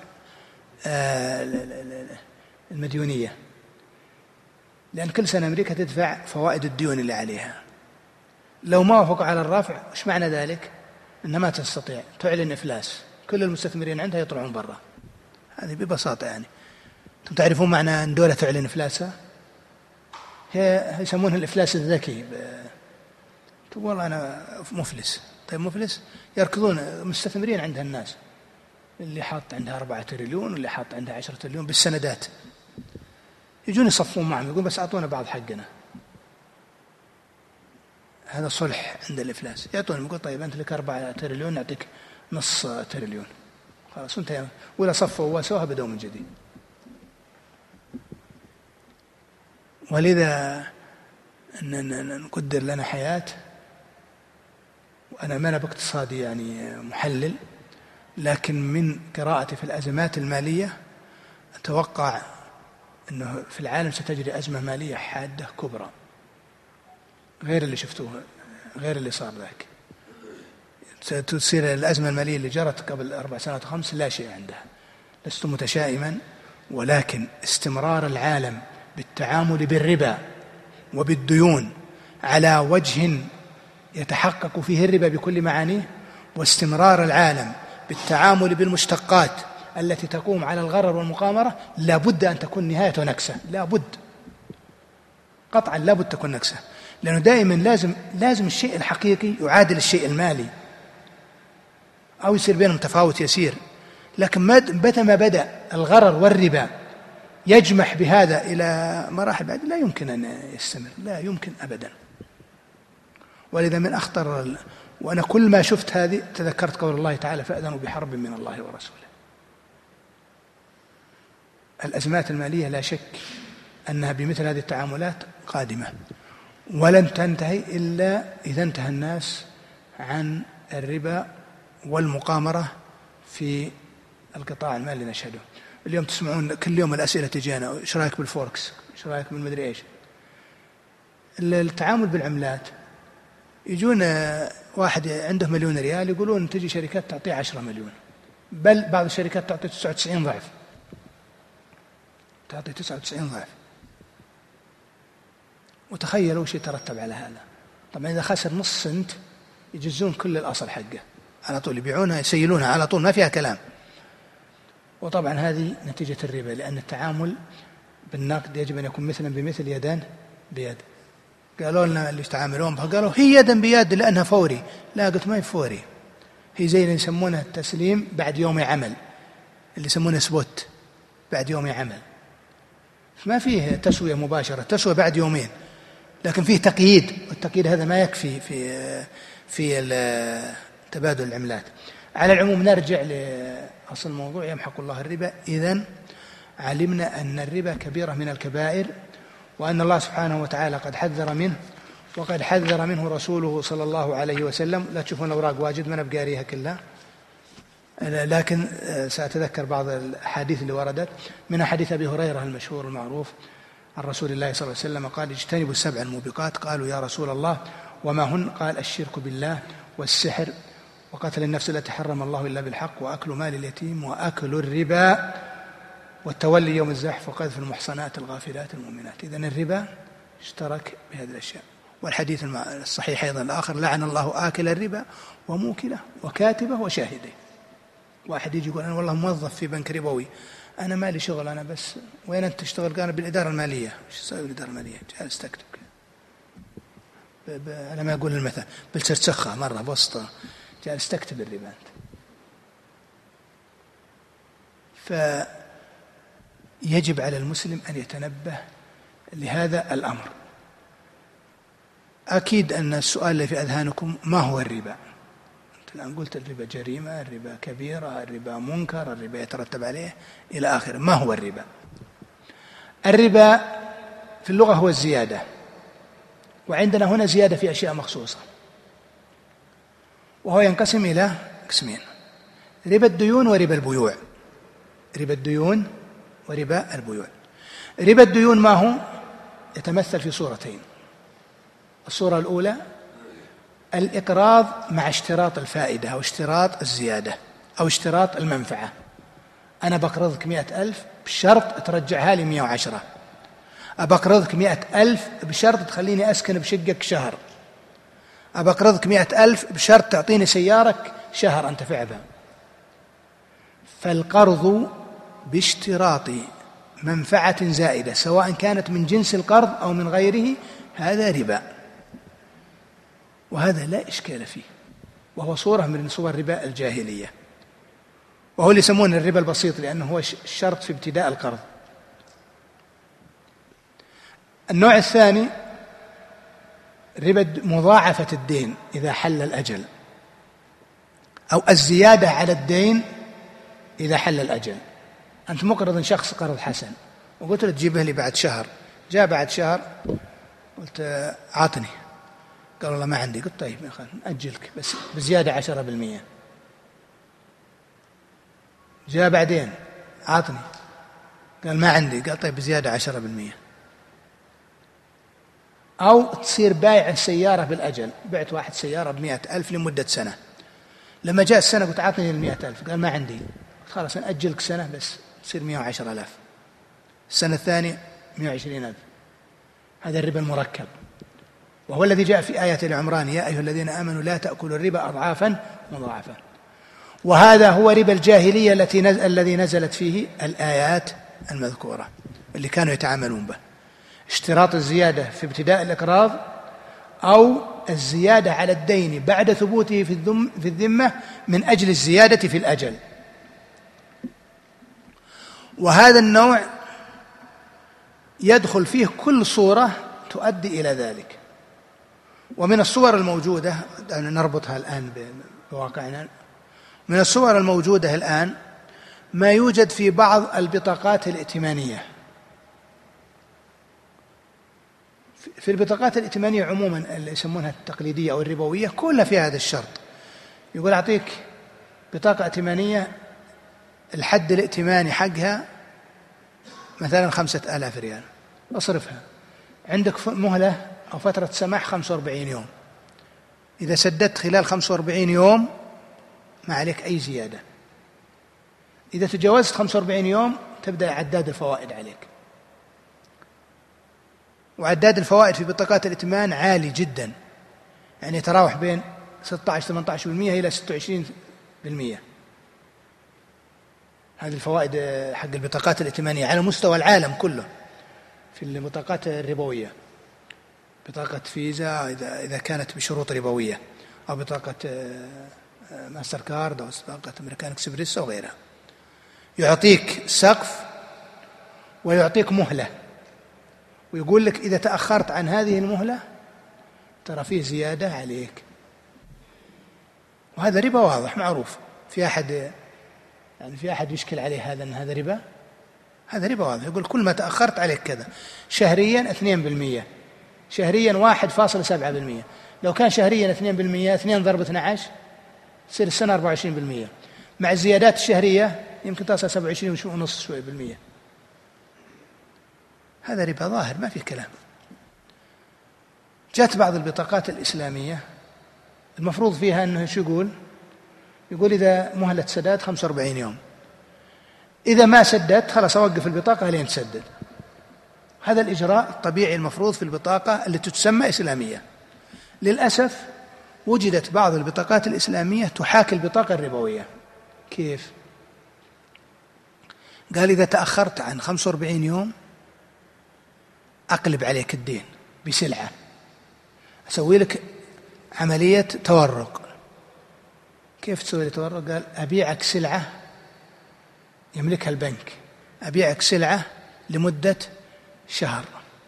المديونية، لأن كل سنة أمريكا تدفع فوائد الديون اللي عليها. لو ما وافقوا على الرفع وش معنى ذلك؟ أنها ما تستطيع، تعلن إفلاس، كل المستثمرين عندها يطلعون برا. هذه ببساطة يعني. أنتم تعرفون معنى أن دولة تعلن إفلاسها؟ هي يسمونها الإفلاس الذكي. تقول والله أنا مفلس. طيب مفلس؟ يركضون مستثمرين عندها الناس، اللي حاط عندها 4 تريليون واللي حاط عندها 10 تريليون بالسندات، يجون يصفون معهم، يقول بس أعطونا بعض حقنا. هذا صلح عند الإفلاس. يعطون، يقول طيب أنت لك 4 تريليون نعطيك نص تريليون، خلاص انتهى. ولا صفوا وسوها بدأوا من جديد. ولذا نقدر لنا حياة. وأنا ما أنا باقتصادي يعني محلل، لكن من قراءتي في الأزمات المالية أتوقع أنه في العالم ستجري أزمة مالية حادة كبرى، غير اللي شفتوه، غير اللي صار ذاك. ستصير الأزمة المالية اللي جرت قبل 4 سنوات 5 لا شيء عندها. لست متشائما، ولكن استمرار العالم بالتعامل بالربا وبالديون على وجه يتحقق فيه الربا بكل معانيه، واستمرار العالم بالتعامل بالمشتقات التي تقوم على الغرر والمقامرة، لا بد أن تكون نهاية نكسة، لا بد. قطعا لابد تكون نكسة، لأنه دائما لازم الشيء الحقيقي يعادل الشيء المالي أو يصير بينهم تفاوت يسير. لكن متى ما بدأ الغرر والربا يجمح بهذا إلى مراحل بعد لا يمكن أن يستمر، لا يمكن أبدا. ولذا من أخطر، وأنا كل ما شفت هذه تذكرت قول الله تعالى فأذنوا بحرب من الله ورسوله. الأزمات المالية لا شك أنها بمثل هذه التعاملات قادمة، ولن تنتهي إلا إذا انتهى الناس عن الربا والمقامرة في القطاع المالي اللي نشهده اليوم. تسمعون كل يوم الأسئلة تجينا، إيش رأيك بالفوركس، إيش رأيك بالمدري إيش. التعامل بالعملات، يجون واحد عنده 1,000,000 ريال يقولون تجي شركات تعطيه 10 مليون، بل بعض الشركات تعطي 99 ضعف، تعطي 99 ضعف. وتخيلوا وش يترتب على هذا. طبعا إذا خسر نص سنت يجزون كل الأصل حقه على طول، يبيعونها يسيلونها على طول، ما فيها كلام. وطبعا هذه نتيجة الربا، لأن التعامل بالنقد يجب أن يكون مثلا بمثل يدان بيد. قالوا لنا اللي يتعاملون بها قالوا هي يدا بيد لأنها فوري. لا، قلت ما هي فوري، هي زي اللي يسمونه التسليم بعد يوم عمل، اللي يسمونه سبوت بعد يوم عمل. ما فيه تسوية مباشرة، تسوية بعد يومين، لكن فيه تقييد، والتقييد هذا ما يكفي في تبادل العملات. على العموم نرجع لأصل الموضوع، يمحق الله الربا. إذن علمنا أن الربا كبيرة من الكبائر، وأن الله سبحانه وتعالى قد حذر منه، وقد حذر منه رسوله صلى الله عليه وسلم. لا تشوفون الأوراق واجد، ما نبقاريها كلها، لكن سأتذكر بعض الحديث اللي وردت منها حديث أبي هريرة المشهور المعروف عن رسول الله صلى الله عليه وسلم قال اجتنبوا 7 الموبقات. قالوا يا رسول الله وما هن؟ قال الشرك بالله والسحر وقتل النفس التي حرم الله إلا بالحق وأكل مال اليتيم وأكل الربا والتولي يوم الزحف وقذف المحصنات الغافلات المؤمنات. إذن الربا اشترك بهذه الأشياء. والحديث الصحيح أيضا الآخر لعن الله آكل الربا وموكله وكاتبه وشاهده. واحد يجي يقول أنا والله موظف في بنك ربوي، أنا مالي شغل، أنا بس وين أنت تشتغل؟ قال بالإدارة المالية. إيش تسوي بالإدارة المالية؟ جالس تكتب أنا ما أقول المثل بالسرسخة مرة بوسطة، جالس تكتب الربا أنت. فيجب على المسلم أن يتنبه لهذا الأمر. أكيد أن السؤال اللي في أذهانكم ما هو الربا؟ الآن قلت الربا جريمة، الربا كبيرة، الربا منكر، الربا يترتب عليه إلى آخره. ما هو الربا؟ الربا في اللغة هو الزيادة، وعندنا هنا زيادة في أشياء مخصوصة، وهو ينقسم إلى قسمين: ربا الديون وربا البيوع. ربا الديون وربا البيوع. ربا الديون ما هو؟ يتمثل في صورتين. الصورة الأولى الإقراض مع اشتراط الفائدة أو اشتراط الزيادة أو اشتراط المنفعة. أنا بقرضك 100,000 بشرط ترجعها لي 110. أبقرضك 100,000 بشرط تخليني أسكن بشقك شهر. أبقرضك 100,000 بشرط تعطيني سيارك شهر أنتفع بها. فالقرض باشتراط منفعة زائدة سواء كانت من جنس القرض أو من غيره هذا ربا، وهذا لا إشكال فيه، وهو صورة من صور الربا الجاهلية، وهو اللي يسمونه الربا البسيط لأنه هو الشرط في ابتداء القرض. النوع الثاني ربا مضاعفة الدين إذا حل الأجل، أو الزيادة على الدين إذا حل الأجل. أنت مقرض شخص قرض حسن وقلت له تجيبه لي بعد شهر، جاء بعد شهر قلت عاطني، قال والله ما عندي. قلت طيب يا أخي أجلك بس بزيادة 10%. جاء بعدين عاطني، قال ما عندي، قال طيب بزيادة 10%. أو تصير بايع السيارة بالأجل، بعت واحد سيارة ب100,000 لمدة سنة، لما جاء السنة قلت عاطني 100,000، قال ما عندي. قلت خلاص أجلك سنة بس تصير 110,000. السنة الثانية 120,000. هذا الربا المركب، وهو الذي جاء في آية العمران يا أيها الذين آمنوا لا تأكلوا الربا أضعافا مضاعفة. وهذا هو ربا الجاهلية الذي نزلت فيه الآيات المذكورة اللي كانوا يتعاملون به. اشتراط الزيادة في ابتداء الإقراض أو الزيادة على الدين بعد ثبوته في الذمة من أجل الزيادة في الأجل. وهذا النوع يدخل فيه كل صورة تؤدي إلى ذلك. ومن الصور الموجودة نربطها الآن بواقعنا، من الصور الموجودة الآن ما يوجد في بعض البطاقات الائتمانية. في البطاقات الائتمانية عموما اللي يسمونها التقليدية أو الربوية كلها في هذا الشرط، يقول أعطيك بطاقة ائتمانية الحد الائتماني حقها مثلا 5,000 ريال، اصرفها، عندك مهلة أو فترة سماح 45 يوم، إذا سددت خلال 45 يوم ما عليك أي زيادة، إذا تجاوزت 45 يوم تبدأ عداد الفوائد عليك. وعداد الفوائد في بطاقات الائتمان عالي جدا، يعني يتراوح بين 16-18% إلى 26%. هذه الفوائد حق البطاقات الائتمانية على مستوى العالم كله في البطاقات الربوية، بطاقة فيزا إذا كانت بشروط ربوية، أو بطاقة ماستر كارد، أو بطاقة أمريكان إكسبريس أو غيرها. يعطيك سقف ويعطيك مهلة، ويقول لك إذا تأخرت عن هذه المهلة ترى فيه زيادة عليك. وهذا ربا واضح معروف. في أحد يشكل عليه هذا أن هذا ربا؟ هذا ربا واضح. يقول كل ما تأخرت عليك كذا. شهريا 2%، شهريا 1.7%. لو كان شهريا 2%، 2 ضرب 12 تصير السنة 24%، مع الزيادات الشهرية يمكن تصل 27.5 شوي بالمية. هذا ربا ظاهر ما فيه كلام. جاءت بعض البطاقات الإسلامية المفروض فيها أنه شو يقول إذا مهلة سداد 45 يوم، إذا ما سددت خلاص أوقف البطاقة لين تسدد. هذا الإجراء الطبيعي المفروض في البطاقة التي تسمى إسلامية. للأسف وجدت بعض البطاقات الإسلامية تحاكي البطاقة الربوية. كيف؟ قال إذا تأخرت عن 45 يوم أقلب عليك الدين بسلعة، أسوي لك عملية تورق. كيف تسوي لي تورق؟ قال أبيعك سلعة يملكها البنك، أبيعك سلعة لمدة شهر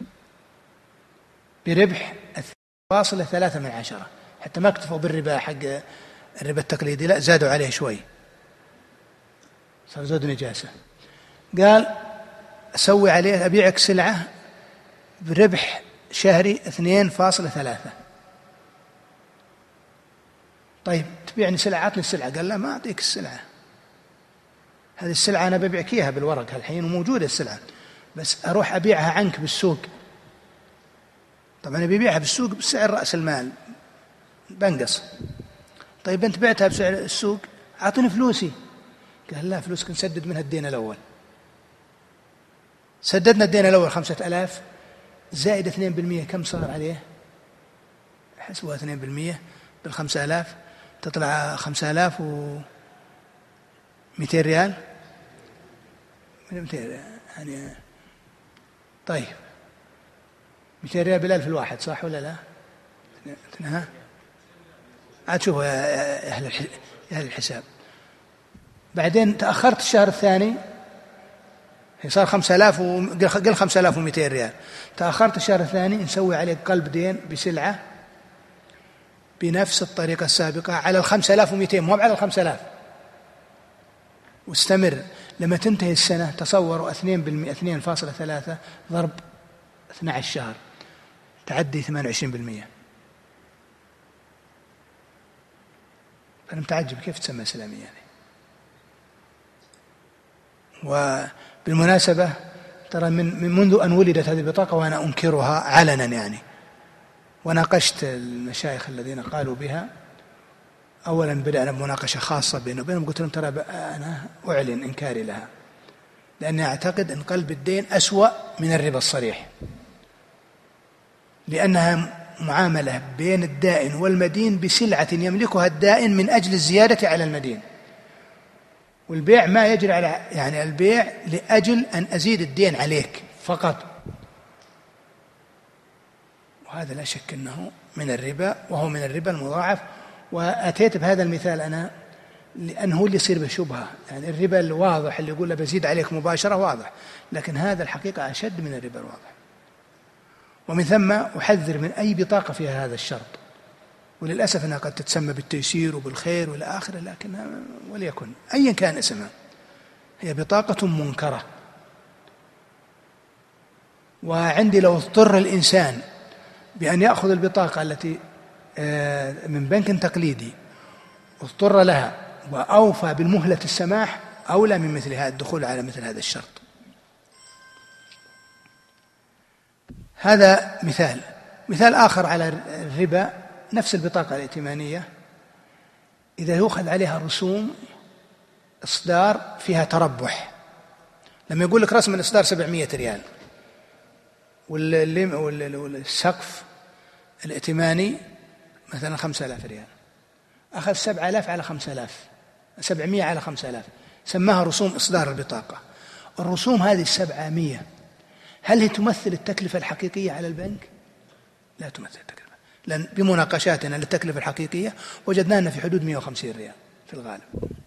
بربح 3.3، حتى ما اكتفوا بالربا حق الربا التقليدي، لا زادوا عليه شوي، صار زود نجاسة. قال أسوي عليه أبيعك سلعة بربح شهري 2.3. طيب تبيعني سلعة، عطني السلعة. قال لا ما أعطيك السلعة، هذه السلعة أنا ببيعك إياها بالورق هالحين وموجودة السلعة، بس أروح أبيعها عنك بالسوق. طبعا بيبيعها بالسوق بسعر رأس المال بنقص. طيب أنت بعتها بسعر السوق، أعطني فلوسي. قال لا، فلوسك نسدد منها الدين الأول. سددنا الدين الأول 5,000 زائد 2%، كم صار عليه؟ حسبوها 2% بال5,000 تطلع 5,200 ريال، 200 يعني. طيب 200 ريال بالألف الواحد، صح ولا لا؟ عاد شوفوا يا أهل الحساب. بعدين تأخرت الشهر الثاني، صار 5,000 قل 5,200 ريال. تأخرت الشهر الثاني، نسوي عليك قلب دين بسلعة بنفس الطريقة السابقة على 5,200، مو على 5,000، واستمر لما تنتهي السنة. تصوروا 2.3 ضرب 12 شهر تعدي 28%. أنا متعجب كيف تسمى إسلامية يعني. وبالمناسبة ترى من منذ أن ولدت هذه البطاقة وأنا أنكرها علنا يعني، وناقشت المشايخ الذين قالوا بها. أولا بدأنا بمناقشة خاصة بينه وبينهم، قلت لهم ترى أنا أعلن إنكاري لها، لأني أعتقد أن قلب الدين أسوأ من الربا الصريح، لأنها معاملة بين الدائن والمدين بسلعة يملكها الدائن من أجل الزيادة على المدين، والبيع ما يجري على يعني البيع لأجل أن أزيد الدين عليك فقط. وهذا لا شك أنه من الربا، وهو من الربا المضاعف. وأتيت بهذا المثال أنا لأنه اللي يصير به شبهة، يعني الربا الواضح اللي يقول له بزيد عليك مباشرة واضح، لكن هذا الحقيقة أشد من الربا الواضح. ومن ثم أحذر من أي بطاقة فيها هذا الشرط، وللأسف أنها قد تتسمى بالتيسير وبالخير والى آخره، لكنها وليكن أيا كان اسمها هي بطاقة منكرة. وعندي لو اضطر الإنسان بأن يأخذ البطاقة التي من بنك تقليدي واضطر لها وأوفى بالمهلة السماح، أولى من مثلها الدخول على مثل هذا الشرط. هذا مثال آخر على الربا، نفس البطاقة الائتمانية إذا يؤخذ عليها رسوم إصدار فيها تربح. لما يقول لك رسم الإصدار 700 ريال والسقف الائتماني مثلا 5000 ريال، أخذ 7000 على 5000، 700 على 5000، سماها رسوم إصدار البطاقة. الرسوم هذه 700 هل هي تمثل التكلفة الحقيقية على البنك؟ لا تمثل التكلفة، لأن بمناقشاتنا للتكلفة الحقيقية وجدنا أنها في حدود 150 ريال في الغالب.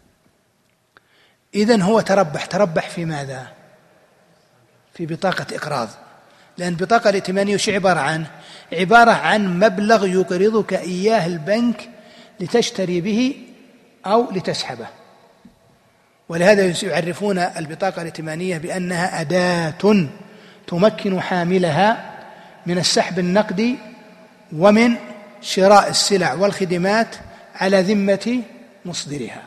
إذن هو تربح في ماذا؟ في بطاقة إقراض، لأن البطاقة الائتمانية وش عبارة عن مبلغ يقرضك إياه البنك لتشتري به أو لتسحبه. ولهذا يعرفون البطاقة الائتمانية بأنها أداة تمكن حاملها من السحب النقدي ومن شراء السلع والخدمات على ذمة مصدرها،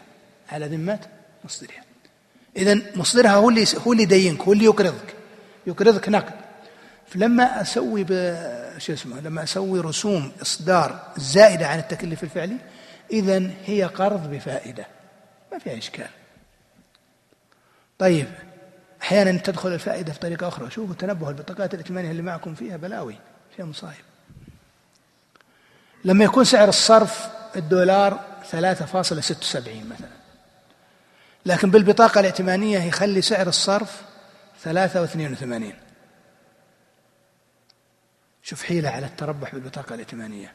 إذن مصدرها هو اللي يدينك، هو اللي يقرضك نقد. فلما أسوي رسوم إصدار زائدة عن التكلف الفعلي، إذن هي قرض بفائدة، ما فيها إشكال. طيب أحيانا تدخل الفائدة في طريقة أخرى. شوفوا تنبهوا البطاقات الائتمانية اللي معكم فيها بلاوي، فيها مصايب. لما يكون سعر الصرف الدولار 3.76 مثلا، لكن بالبطاقة الائتمانية يخلي سعر الصرف 3.82. شوف حيلة على التربح بالبطاقة الائتمانية.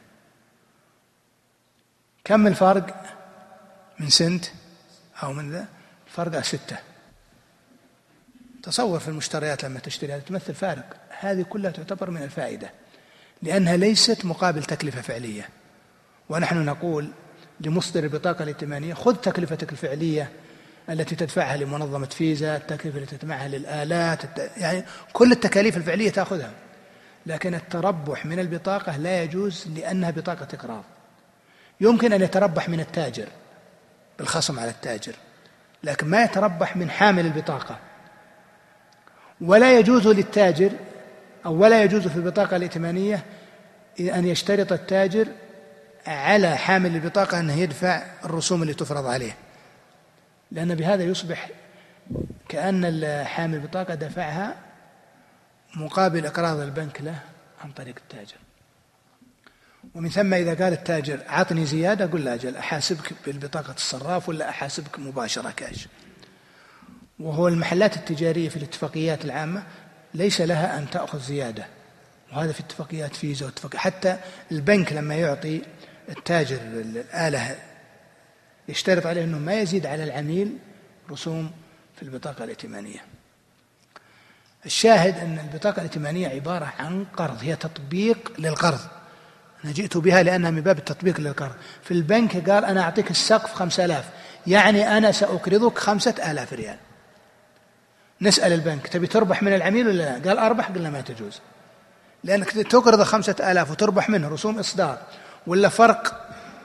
كم الفرق من سنت أو من ذا؟ فرق 6. تصور في المشتريات لما تشتري هذا تمثل فارق. هذه كلها تعتبر من الفائدة لأنها ليست مقابل تكلفة فعلية. ونحن نقول لمصدر البطاقة الائتمانية خذ تكلفتك الفعلية التي تدفعها لمنظمة فيزا، التكلفة التي تدفعها للآلات، يعني كل التكاليف الفعلية تأخذها. لكن التربح من البطاقة لا يجوز لأنها بطاقة إقراض. يمكن أن يتربح من التاجر بالخصم على التاجر، لكن ما يتربح من حامل البطاقة. ولا يجوز للتاجر أو ولا يجوز في البطاقة الائتمانية أن يشترط التاجر على حامل البطاقة أنه يدفع الرسوم اللي تفرض عليه، لأن بهذا يصبح كأن حامل البطاقة دفعها مقابل إقراض البنك له عن طريق التاجر. ومن ثم إذا قال التاجر عطني زيادة، قل له أجل أحاسبك بالبطاقة الصراف ولا أحاسبك مباشرة كاش. وهو المحلات التجارية في الاتفاقيات العامة ليس لها أن تأخذ زيادة، وهذا في اتفاقيات فيزا حتى البنك لما يعطي التاجر الآلة يشترط عليه أنه ما يزيد على العميل رسوم في البطاقة الائتمانية. الشاهد أن البطاقة الائتمانية عبارة عن قرض، هي تطبيق للقرض. أنا جئت بها لأنها من باب التطبيق للقرض. في البنك قال أنا أعطيك السقف 5000، يعني أنا سأقرضك 5000 ريال. نسأل البنك تبي تربح من العميل ولا لا؟ قال أربح. قلنا ما تجوز، لأنك تقرض 5000 وتربح منه رسوم إصدار ولا فرق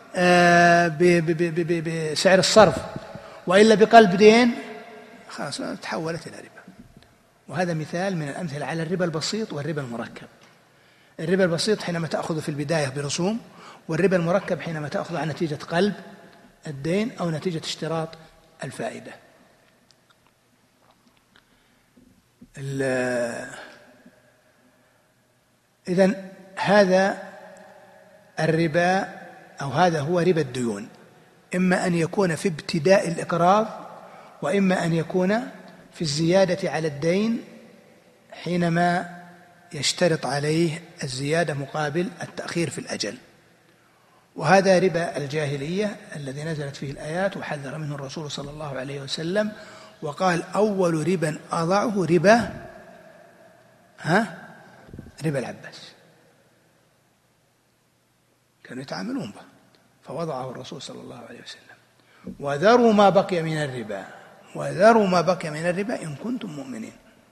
بسعر الصرف وإلا بقلب دين، خلاص تحولت إلى ربا. وهذا مثال من الأمثلة على الربا البسيط والربا المركب. الربا البسيط حينما تأخذ في البداية برسوم، والربا المركب حينما تأخذ عن نتيجة قلب الدين أو نتيجة اشتراط الفائدة. إذن هذا الربا أو هذا هو ربا الديون، إما أن يكون في ابتداء الإقراض، وإما أن يكون في الزيادة على الدين حينما يشترط عليه الزيادة مقابل التأخير في الأجل، وهذا ربا الجاهلية الذي نزلت فيه الآيات وحذر منه الرسول صلى الله عليه وسلم، وقال أول ربا أضعه ربا العباس، كانوا يتعاملون به فوضعه الرسول صلى الله عليه وسلم. وذروا ما بقي من الربا، وذروا ما بقي من الربا إن كنتم مؤمنين.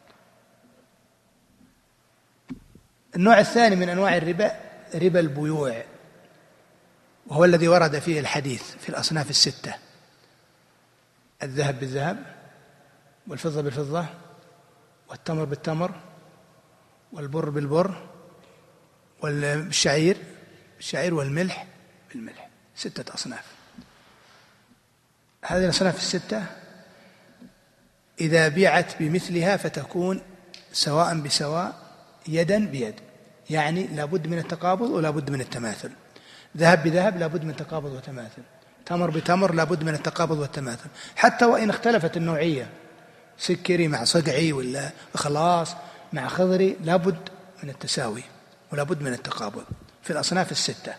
النوع الثاني من أنواع الربا ربا البيوع، وهو الذي ورد فيه الحديث في الأصناف الستة: الذهب بالذهب، والفضة بالفضة، والتمر بالتمر، والبر بالبر، والشعير بالشعير، والملح بالملح. 6 أصناف. هذه الأصناف الستة إذا بيعت بمثلها فتكون سواء بسواء يدا بيد، يعني لا بد من التقابض ولا بد من التماثل. ذهب بذهب لا بد من تقابض وتماثل، تمر بتمر لا بد من التقابض والتماثل، حتى وإن اختلفت النوعية، سكري مع صقعي ولا إخلاص مع خضري، لا بد من التساوي ولا بد من التقابض في الأصناف الستة.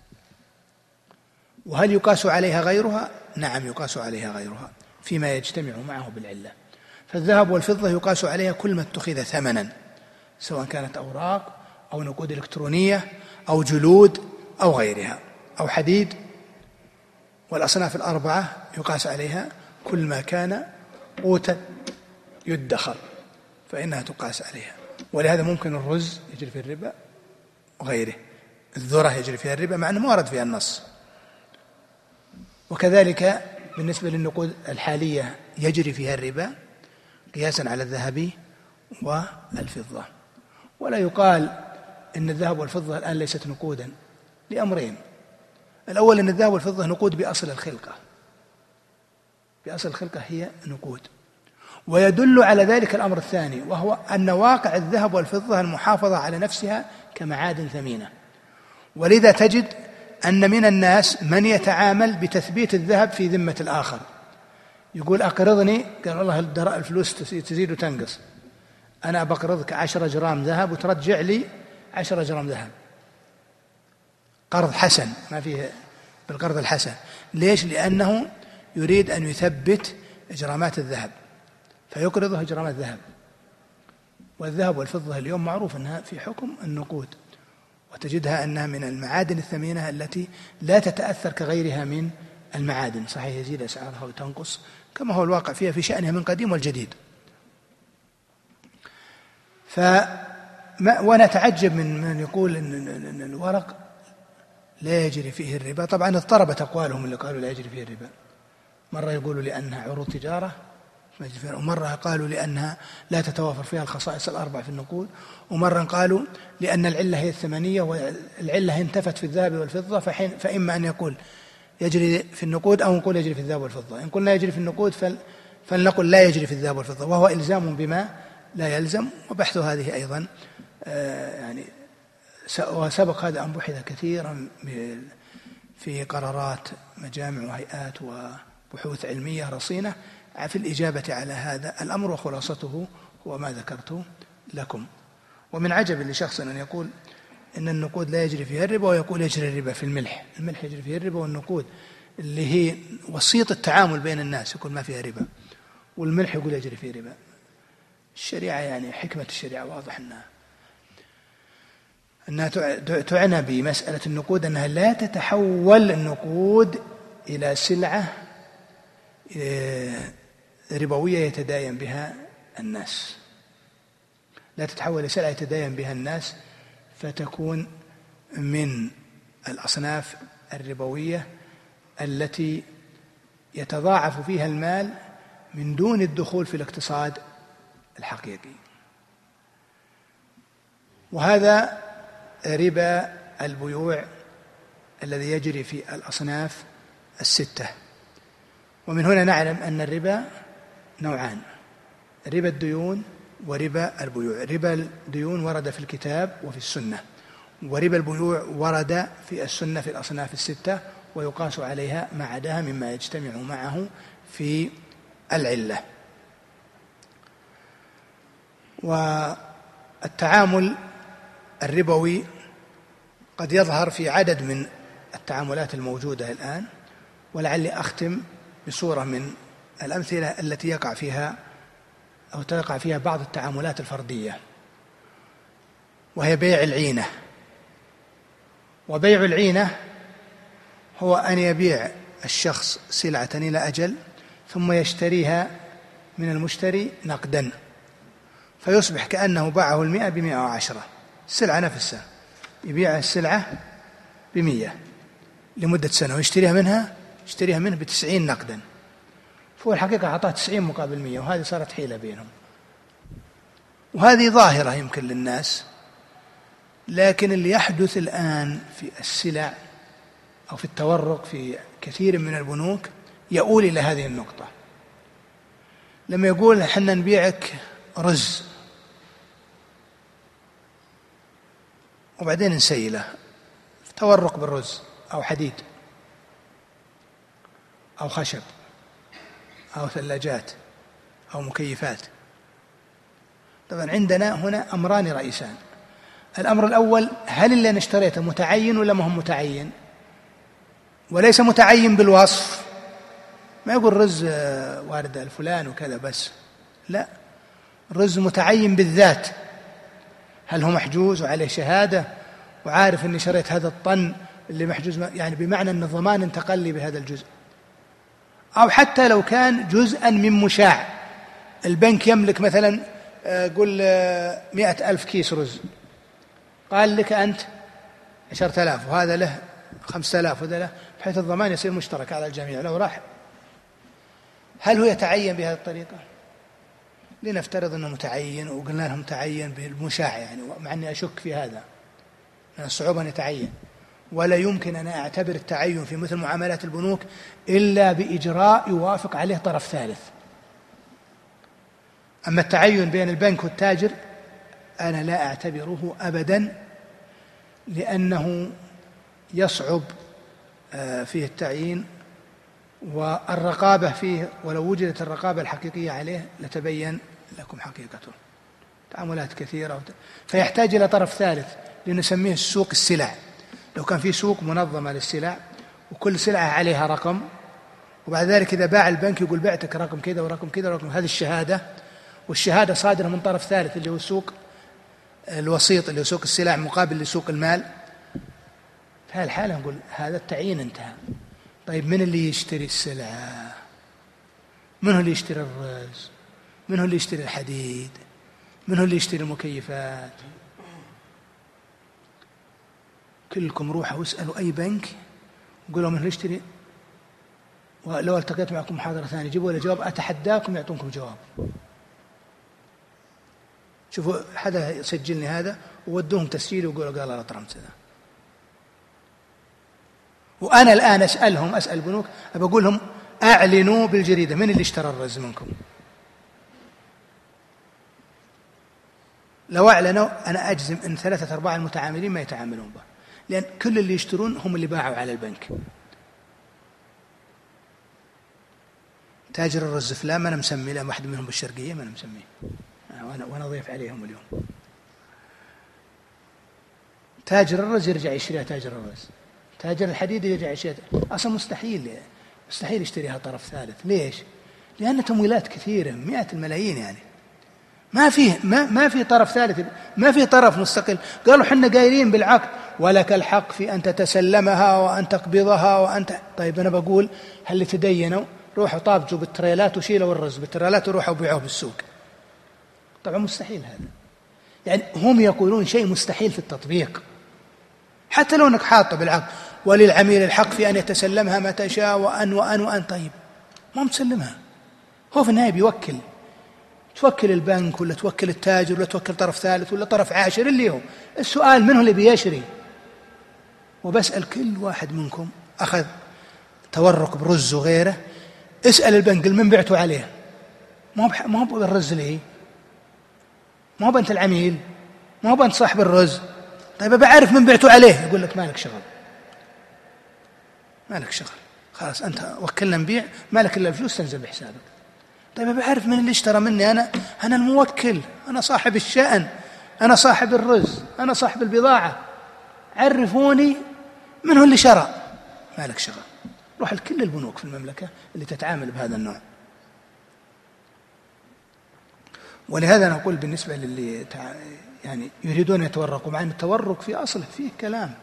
وهل يقاس عليها غيرها؟ نعم، يقاس عليها غيرها فيما يجتمع معه بالعلة. فالذهب والفضة يقاس عليها كل ما اتخذ ثمنا، سواء كانت أوراق أو نقود إلكترونية أو جلود أو غيرها أو حديد. والأصناف الأربعة يقاس عليها كل ما كان قوتا يدخر فإنها تقاس عليها. ولهذا ممكن الرز يجري في الربا وغيره، الذرة يجري فيها الربا مع أنه ما ورد فيها النص. وكذلك بالنسبة للنقود الحالية يجري فيها الربا قياسا على الذهب والفضة. ولا يقال إن الذهب والفضة الآن ليست نقودا، لأمرين: الأول أن الذهب والفضة نقود بأصل الخلقة، بأصل الخلقة هي نقود. ويدل على ذلك الأمر الثاني، وهو أن واقع الذهب والفضة المحافظة على نفسها كمعادن ثمينة. ولذا تجد أن من الناس من يتعامل بتثبيت الذهب في ذمة الآخر، يقول أقرضني، قال والله الفلوس تزيد وتنقص، أنا بقرضك 10 جرام ذهب وترجع لي 10 جرام ذهب. قرض حسن، ما فيه بالقرض الحسن. ليش؟ لأنه يريد أن يثبت إجرامات الذهب فيقرضه إجرامات ذهب. والذهب والفضة اليوم معروف أنها في حكم النقود، وتجدها أنها من المعادن الثمينة التي لا تتأثر كغيرها من المعادن. صحيح يزيد أسعارها وتنقص كما هو الواقع فيها في شأنها من قديم والجديد. ونتعجب من يقول إن الورق لا يجري فيه الربا. طبعا اضطربت أقوالهم اللي قالوا لا يجري فيه الربا، مرة يقولوا لأنها عروض تجارة، ومرة قالوا لأنها لا تتوافر فيها الخصائص الأربع في النقود، ومرة قالوا لأن العلة هي الثمنية، والعلة انتفت في الذهب والفضة، فإما أن يقول يجري في النقود أو نقول يجري في الذهب والفضة. إن قلنا يجري في النقود فلنقل لا يجري في الذهب والفضة، وهو إلزام بما لا يلزم. وبحث هذه أيضا يعني وسبق هذا أن بحث كثيرا في قرارات مجامع وهيئات وبحوث علمية رصينة في الإجابة على هذا الأمر، وخلاصته هو ما ذكرته لكم. ومن عجب لشخص أن يقول إن النقود لا يجري فيها الربا ويقول يجري الربا في الملح. الملح يجري فيه الربا، والنقود اللي هي وسيط التعامل بين الناس يقول ما فيها ربا، والملح يقول يجري فيه ربا. الشريعة يعني حكمة الشريعة واضح أنها تعنى بمسألة النقود أنها لا تتحول النقود إلى سلعة ربوية يتداين بها الناس، لا تتحول إلى سلعة يتداين بها الناس فتكون من الأصناف الربوية التي يتضاعف فيها المال من دون الدخول في الاقتصاد الحقيقي. وهذا ربا البيوع الذي يجري في الأصناف الستة. ومن هنا نعلم أن الربا نوعان: ربا الديون وربا البيوع. ربا الديون ورد في الكتاب وفي السنة، وربا البيوع ورد في السنة في الأصناف الستة، ويقاس عليها ما عداها مما يجتمع معه في العلة. والتعامل الربوي قد يظهر في عدد من التعاملات الموجودة الآن، ولعلي أختم بصورة من الأمثلة التي يقع فيها أو تقع فيها بعض التعاملات الفردية، وهي بيع العينة. وبيع العينة هو أن يبيع الشخص سلعة إلى أجل ثم يشتريها من المشتري نقدا، فيصبح كأنه باعه 100 ب110، السلعة نفسها يبيع السلعة ب100 لمدة سنة ويشتريها منه ب90 نقدا، فهو الحقيقة أعطاه 90 مقابل 100، وهذه صارت حيلة بينهم. وهذه ظاهرة يمكن للناس، لكن اللي يحدث الآن في السلع أو في التورق في كثير من البنوك يؤول إلى هذه النقطة. لما يقول احنا نبيعك رز وبعدين نسيله، تورق بالرز أو حديد أو خشب أو ثلاجات أو مكيفات. طبعا عندنا هنا أمران رئيسان. الأمر الأول، هل اللي أنا اشتريته متعين ولا ما هو متعين؟ وليس متعين بالوصف، ما يقول رز وارد الفلان وكذا بس، لا، الرز متعين بالذات، هل هو محجوز وعليه شهادة وعارف أني شريت هذا الطن اللي محجوز، يعني بمعنى أن الضمان انتقل لي بهذا الجزء. أو حتى لو كان جزءا من مشاع، البنك يملك مثلا قل 100,000 كيس رز، قال لك أنت 10,000 وهذا له 5,000 وهذا له، بحيث الضمان يصير مشترك على الجميع. لو راح، هل هو يتعين بهذه الطريقة؟ لنفترض أنه متعين وقلنا له متعين بالمشاع، يعني مع أني أشك في هذا من الصعوبة أن يتعين، ولا يمكن أن أعتبر التعين في مثل معاملات البنوك إلا بإجراء يوافق عليه طرف ثالث. أما التعين بين البنك والتاجر أنا لا أعتبره أبدا، لأنه يصعب فيه التعيين والرقابة فيه، ولو وجدت الرقابة الحقيقية عليه لتبين لكم حقيقته. تعاملات كثيرة فيحتاج إلى طرف ثالث، لنسميه السوق السلع. لو كان في سوق منظمة للسلع وكل سلعة عليها رقم، وبعد ذلك إذا باع البنك يقول بعتك رقم كذا ورقم كذا ورقم، هذه الشهادة، والشهادة صادرة من طرف ثالث اللي هو السوق الوسيط اللي هو سوق السلع مقابل لسوق المال. في هذه الحالة نقول هذا التعيين انتهى. طيب من اللي يشتري السلعة؟ من هو اللي يشتري الرز؟ من هو اللي يشتري الحديد؟ من هو اللي يشتري المكيفات؟ كلكم روحوا واسألوا أي بنك قولوا من هو يشتري، ولو التقيت معكم محاضرة ثانية جيبوا لي جواب، أتحداكم يعطونكم جواب. شوفوا حدا يسجلني هذا وودوهم تسجيل ويقولوا قال الله طرمت هذا. وأنا الآن أسألهم، أسأل البنوك، أقول لهم أعلنوا بالجريدة من اللي اشترى الرز منكم. لو أعلنوا أنا أجزم أن 3/4 المتعاملين ما يتعاملون به، لأن كل اللي يشترون هم اللي باعوا على البنك. تاجر الرز فلان ما أنا مسمي له، واحد منهم بالشرقية ما أنا مسميه، وأنا ضيف عليهم اليوم. تاجر الرز يرجع يشتريها تاجر الرز، تاجر الحديد يرجع يشتريها. أصلا مستحيل يشتريها طرف ثالث. ليش؟ لأن تمويلات كثيرة، 100 الملايين، يعني ما في طرف ثالث، ما في طرف مستقل. قالوا حنا قايلين بالعقد ولك الحق في أن تتسلمها وأن تقبضها وأنت. طيب أنا بقول هل اللي تدينوا روحوا طابجوا بالتريلات وشيلوا الرز بالتريلات وروحوا بيعوه بالسوق؟ طبعا مستحيل هذا. يعني هم يقولون شيء مستحيل في التطبيق، حتى لو أنك حاطه بالعقد وللعميل الحق في أن يتسلمها متى شاء وأن. طيب ما مسلمها، هو في النهاية بيوكل، توكل البنك ولا توكل التاجر ولا توكل طرف ثالث ولا طرف عاشر اللي هو. السؤال من هو اللي بيشري؟ وبسأل كل واحد منكم أخذ تورق برز وغيره، اسأل البنك من بعته عليه، ما هو بالرز ليه، ما هو أنت العميل، ما هو أنت صاحب الرز. طيب بعرف من بعته عليه، يقول لك مالك شغل، مالك شغل، خلاص أنت وكلنا نبيع، مالك إلا الفلوس تنزل بحسابك. طيب بعرف من اللي اشترى مني، أنا الموكل، أنا صاحب الشأن، أنا صاحب الرز، أنا صاحب البضاعة، عرفوني من هو اللي شرى. ما لك شغل، روح لكل البنوك في المملكة اللي تتعامل بهذا النوع. ولهذا نقول بالنسبة للي يعني يريدون يتورقوا، مع أن التورق في أصله فيه كلام،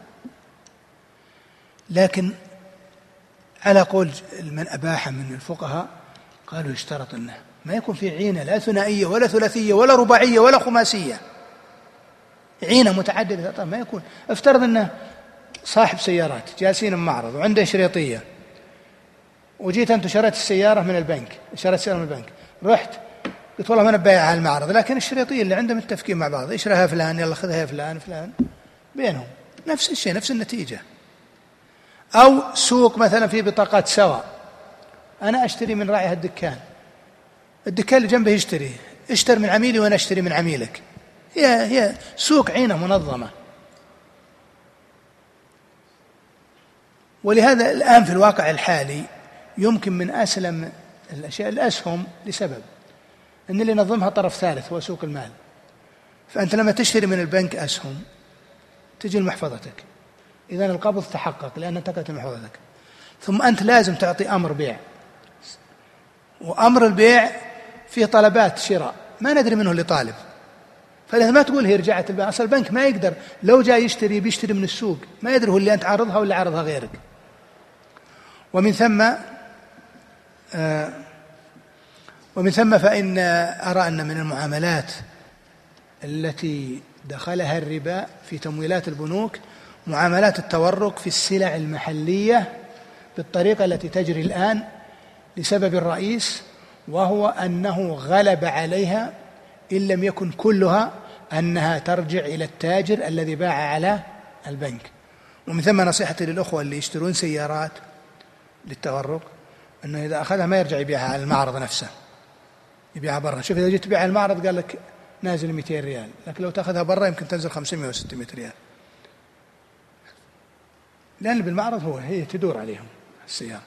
لكن على قول من أباح من الفقهاء قالوا يشترط أنه ما يكون في عينة لا ثنائية ولا ثلاثية ولا رباعية ولا خماسية، عينة متعددة. طيب ما يكون، افترض أنه صاحب سيارات جالسين بمعرض وعنده شريطية، وجيت أنت شريت السيارة من البنك، شريت السيارة من البنك، رحت قلت والله ما أنا بايعها على المعرض، لكن الشريطية اللي عندهم متفقين مع بعض، اشرها فلان، يلا خذها فلان بينهم نفس الشيء، نفس النتيجة. أو سوق مثلا في بطاقات سواء، أنا أشتري من راعي الدكان اللي جنبه يشتري، اشتر من عميلي وأنا أشتري من عميلك، هي سوق عينة منظمة. ولهذا الآن في الواقع الحالي يمكن من أسلم الأشياء الأسهم، لسبب أن اللي نظمها طرف ثالث هو سوق المال. فأنت لما تشتري من البنك أسهم تجي لمحفظتك، إذن القبض تحقق لأن انتقلت محفظتك، ثم أنت لازم تعطي أمر بيع، وأمر البيع فيه طلبات شراء ما ندري منه اللي طالب، فلذا ما تقول هي رجعت البنك. أصل البنك ما يقدر، لو جاء يشتري بيشتري من السوق، ما يدري هو اللي أنت عارضها ولا عارضها غيرك. ومن ثم فإن أرى أن من المعاملات التي دخلها الربا في تمويلات البنوك معاملات التورق في السلع المحلية بالطريقة التي تجري الآن، لسبب رئيس، وهو أنه غلب عليها إن لم يكن كلها أنها ترجع إلى التاجر الذي باع على البنك. ومن ثم نصيحتي للأخوة اللي يشترون سيارات للتورق أنه إذا أخذها ما يرجع يبيعها على المعرض نفسه، يبيعها برا. شوف إذا جيت تبيعها على المعرض قال لك نازل 200 ريال، لكن لو تأخذها برا يمكن تنزل 500 و600 ريال، لأن بالمعرض هي تدور عليهم السيارة.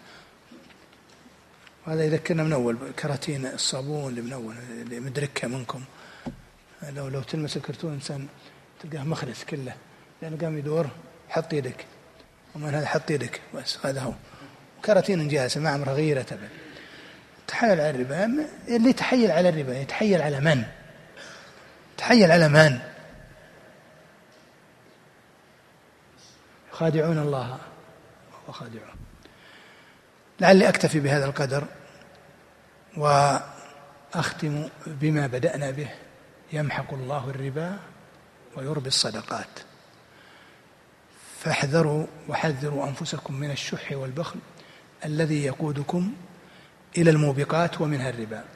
وهذا يذكرنا من أول كراتين الصابون اللي من أول اللي مدركها منكم، لو تلمس الكرتون إنسان تلقاه مخلص كله، لأنه قام يدور حط يدك، ومن هذا حط يدك بس، هذا هو كراتين جالسة ما عمرها غيرة تبع. تحايل على الربا، اللي يتحيل على الربا يتحيل على من؟ تحيل على من؟ خادعون الله وخادعون. لعلي أكتفي بهذا القدر وأختم بما بدأنا به: يمحق الله الربا ويربي الصدقات. فاحذروا وحذروا أنفسكم من الشح والبخل الذي يقودكم إلى الموبقات ومنها الربا،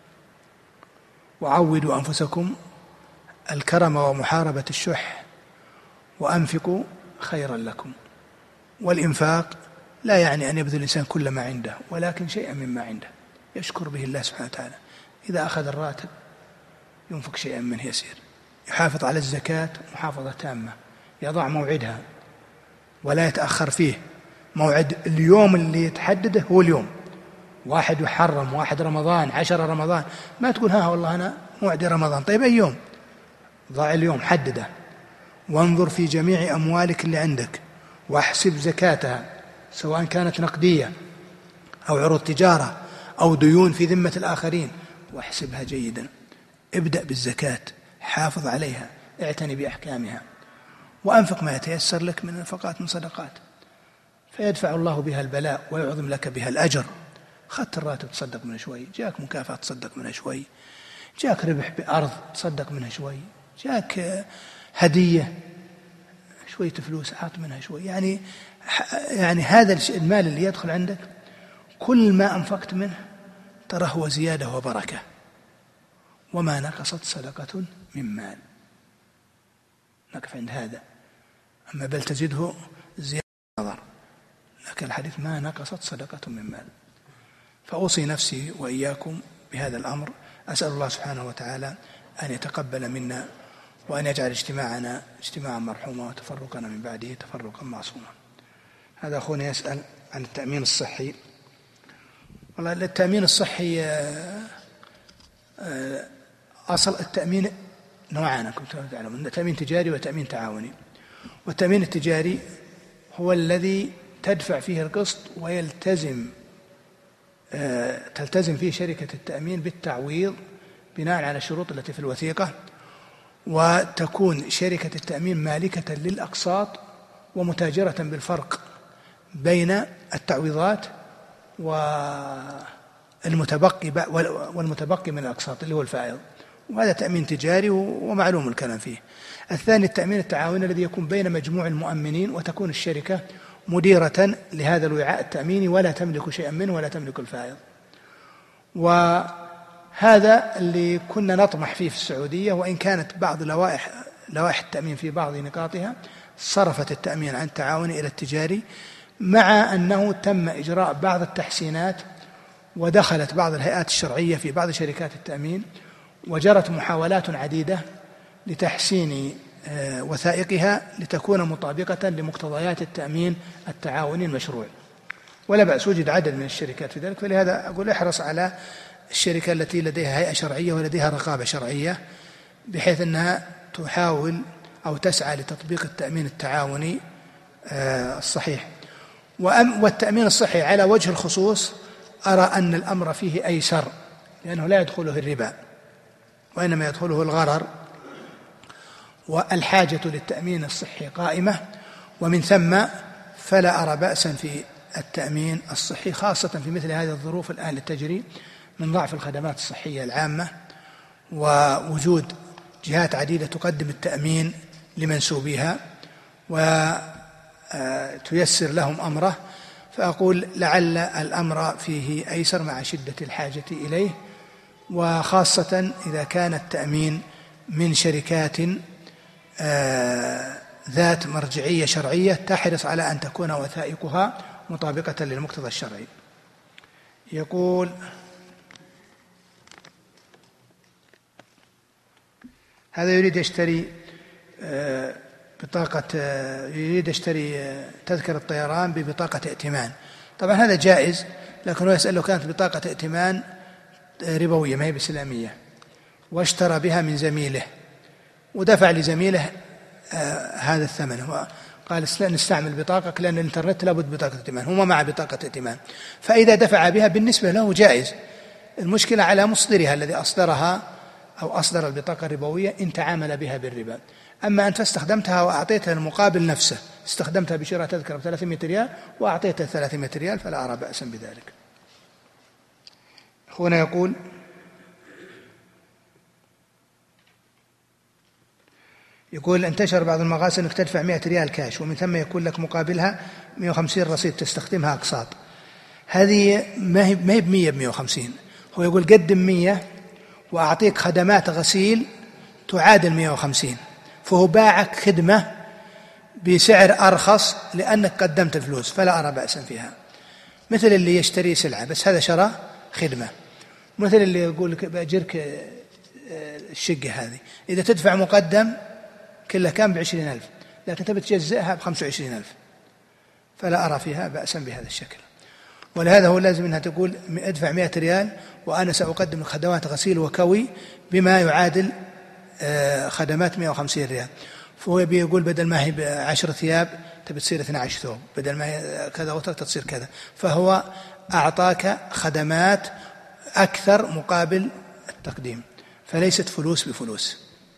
وعودوا أنفسكم الكرم ومحاربة الشح، وأنفقوا خيرا لكم. والإنفاق لا يعني أن يبذل الإنسان كل ما عنده، ولكن شيئا مما عنده يشكر به الله سبحانه وتعالى. إذا أخذ الراتب ينفق شيئا منه يسير، يحافظ على الزكاة محافظة تامة، يضع موعدها ولا يتأخر فيه. موعد اليوم اللي يتحدده هو اليوم، 1 محرم 1 رمضان 10 رمضان، ما تقول ها والله أنا موعدي رمضان. طيب أي يوم؟ ضع اليوم حدده. وانظر في جميع أموالك اللي عندك واحسب زكاتها، سواء كانت نقدية أو عروض تجارة أو ديون في ذمة الآخرين، واحسبها جيدا. ابدأ بالزكاة، حافظ عليها، اعتني بأحكامها، وأنفق ما يتيسر لك من نفقات من صدقات، فيدفع الله بها البلاء ويعظم لك بها الأجر. خدت الراتب تصدق منه شوي، جاك مكافأة تصدق منها شوي، جاك ربح بأرض تصدق منها شوي، جاك هدية شوية فلوس عاط منها شوي. يعني هذا المال اللي يدخل عندك كل ما أنفقت منه ترى هو زيادة وبركة، وما نقصت صدقة من مال. نقف عند هذا. أما بل تزيده زيادة نظر، لكن الحديث ما نقصت صدقة من مال. فأوصي نفسي وإياكم بهذا الأمر. أسأل الله سبحانه وتعالى أن يتقبل منا، وأن يجعل اجتماعنا اجتماعا مرحوما، وتفرقنا من بعده تفرقا معصوما. هذا أخونا يسأل عن التأمين الصحي. والله التأمين الصحي أصل التأمين نوعان كنتم تعلمون، تأمين تجاري وتأمين تعاوني. والتأمين التجاري هو الذي تدفع فيه القسط تلتزم فيه شركة التأمين بالتعويض بناء على الشروط التي في الوثيقة، وتكون شركة التأمين مالكة للأقساط ومتاجرة بالفرق بين التعويضات والمتبقي من الأقساط اللي هو الفائض، وهذا تأمين تجاري ومعلوم الكلام فيه. الثاني التأمين التعاوني الذي يكون بين مجموع المؤمنين، وتكون الشركة مديرة لهذا الوعاء التأميني ولا تملك شيئا منه ولا تملك الفائض. وهذا اللي كنا نطمح فيه في السعودية، وإن كانت بعض لوائح التأمين في بعض نقاطها صرفت التأمين عن التعاوني إلى التجاري، مع أنه تم إجراء بعض التحسينات ودخلت بعض الهيئات الشرعية في بعض شركات التأمين، وجرت محاولات عديدة لتحسين وثائقها لتكون مطابقة لمقتضيات التأمين التعاوني المشروع، ولا بأس، وجد عدد من الشركات في ذلك. فلهذا أقول احرص على الشركة التي لديها هيئة شرعية ولديها رقابة شرعية، بحيث أنها تحاول أو تسعى لتطبيق التأمين التعاوني الصحيح. والتأمين الصحي على وجه الخصوص أرى أن الأمر فيه أيسر، لأنه لا يدخله الربا وإنما يدخله الغرر، والحاجة للتأمين الصحي قائمة، ومن ثم فلا أرى بأسا في التأمين الصحي، خاصة في مثل هذه الظروف الآن تجري من ضعف الخدمات الصحية العامة، ووجود جهات عديدة تقدم التأمين لمنسوبيها وتيسر لهم أمره. فأقول لعل الأمر فيه أيسر مع شدة الحاجة إليه، وخاصة إذا كان التأمين من شركات ذات مرجعية شرعية تحرص على أن تكون وثائقها مطابقة للمقتضى الشرعي. يقول: هذا يريد يشتري تذكرة طيران ببطاقة ائتمان. طبعا هذا جائز، لكن هو يسأل لو كانت بطاقة ائتمان ربوية ما هي بإسلامية، واشترى بها من زميله ودفع لزميله هذا الثمن، قال نستعمل بطاقة لأن الإنترنت لابد بطاقة ائتمان، هو مع بطاقة ائتمان، فإذا دفع بها بالنسبة له جائز. المشكلة على مصدرها الذي أصدرها أو أصدر البطاقة الربوية إن تعامل بها بالربا. أما أنت استخدمتها وأعطيتها المقابل نفسه، استخدمتها بشراء تذكرة ب300 ريال وأعطيتها 300 ريال، فلا أرى بأسا بذلك. هنا يقول انتشر بعض المغاسل أنك تدفع 100 ريال كاش، ومن ثم يكون لك مقابلها 150 رصيد تستخدمها أقساط. هذه ما هي ب100 ب150. هو يقول قدم 100 وأعطيك خدمات غسيل تعادل 150، فهو باعك خدمة بسعر أرخص لأنك قدمت فلوس، فلا أرى بأسا فيها. مثل اللي يشتري سلعة بس هذا شرى خدمة، مثل اللي يقول لك بأجرك الشقة هذه، إذا تدفع مقدم كلها كان ب20,000 لكن تبي تجزئها ب25,000، فلا أرى فيها بأسا بهذا الشكل. ولهذا هو لازم أنها تقول ادفع 100 ريال وأنا سأقدم خدمات غسيل وكوي بما يعادل خدمات 150 ريال. فهو يقول بدل ما هي ب10 ثياب تبي تصير 12 ثوب، بدل ما هي كذا وترك تصير كذا، فهو أعطاك خدمات أكثر مقابل التقديم، فليست فلوس بفلوس.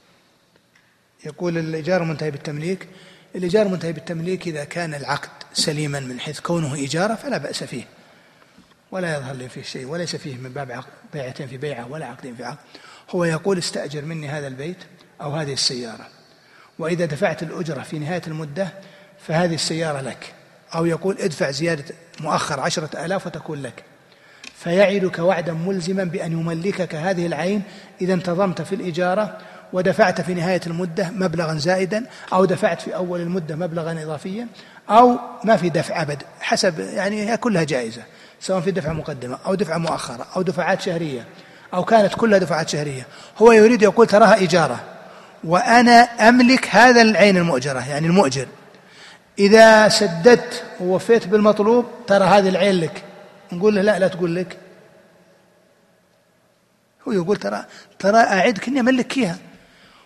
يقول الإيجار منتهي بالتمليك. الإيجار منتهي بالتمليك إذا كان العقد سليما من حيث كونه إيجارة فلا بأس فيه، ولا يظهر لي فيه شيء، وليس فيه من باب بيعتين في بيعة ولا عقدين في عقد. هو يقول استأجر مني هذا البيت أو هذه السيارة، وإذا دفعت الأجرة في نهاية المدة فهذه السيارة لك، أو يقول ادفع زيادة مؤخر 10,000 وتكون لك، فيعدك وعدا ملزما بأن يملكك هذه العين إذا انتظمت في الإجارة ودفعت في نهاية المدة مبلغا زائدا، أو دفعت في أول المدة مبلغا إضافيا، أو ما في دفع أبد، حسب يعني هي كلها جائزة، سواء في دفع مقدمة أو دفع مؤخرة أو دفعات شهرية أو كانت كلها دفعات شهرية. هو يريد يقول تراها إجارة وأنا أملك هذا العين المؤجرة، يعني المؤجر، إذا سددت ووفيت بالمطلوب ترى هذه العين لك. نقول له لا تقول لك. هو يقول ترى أعدك إني أملك إياها،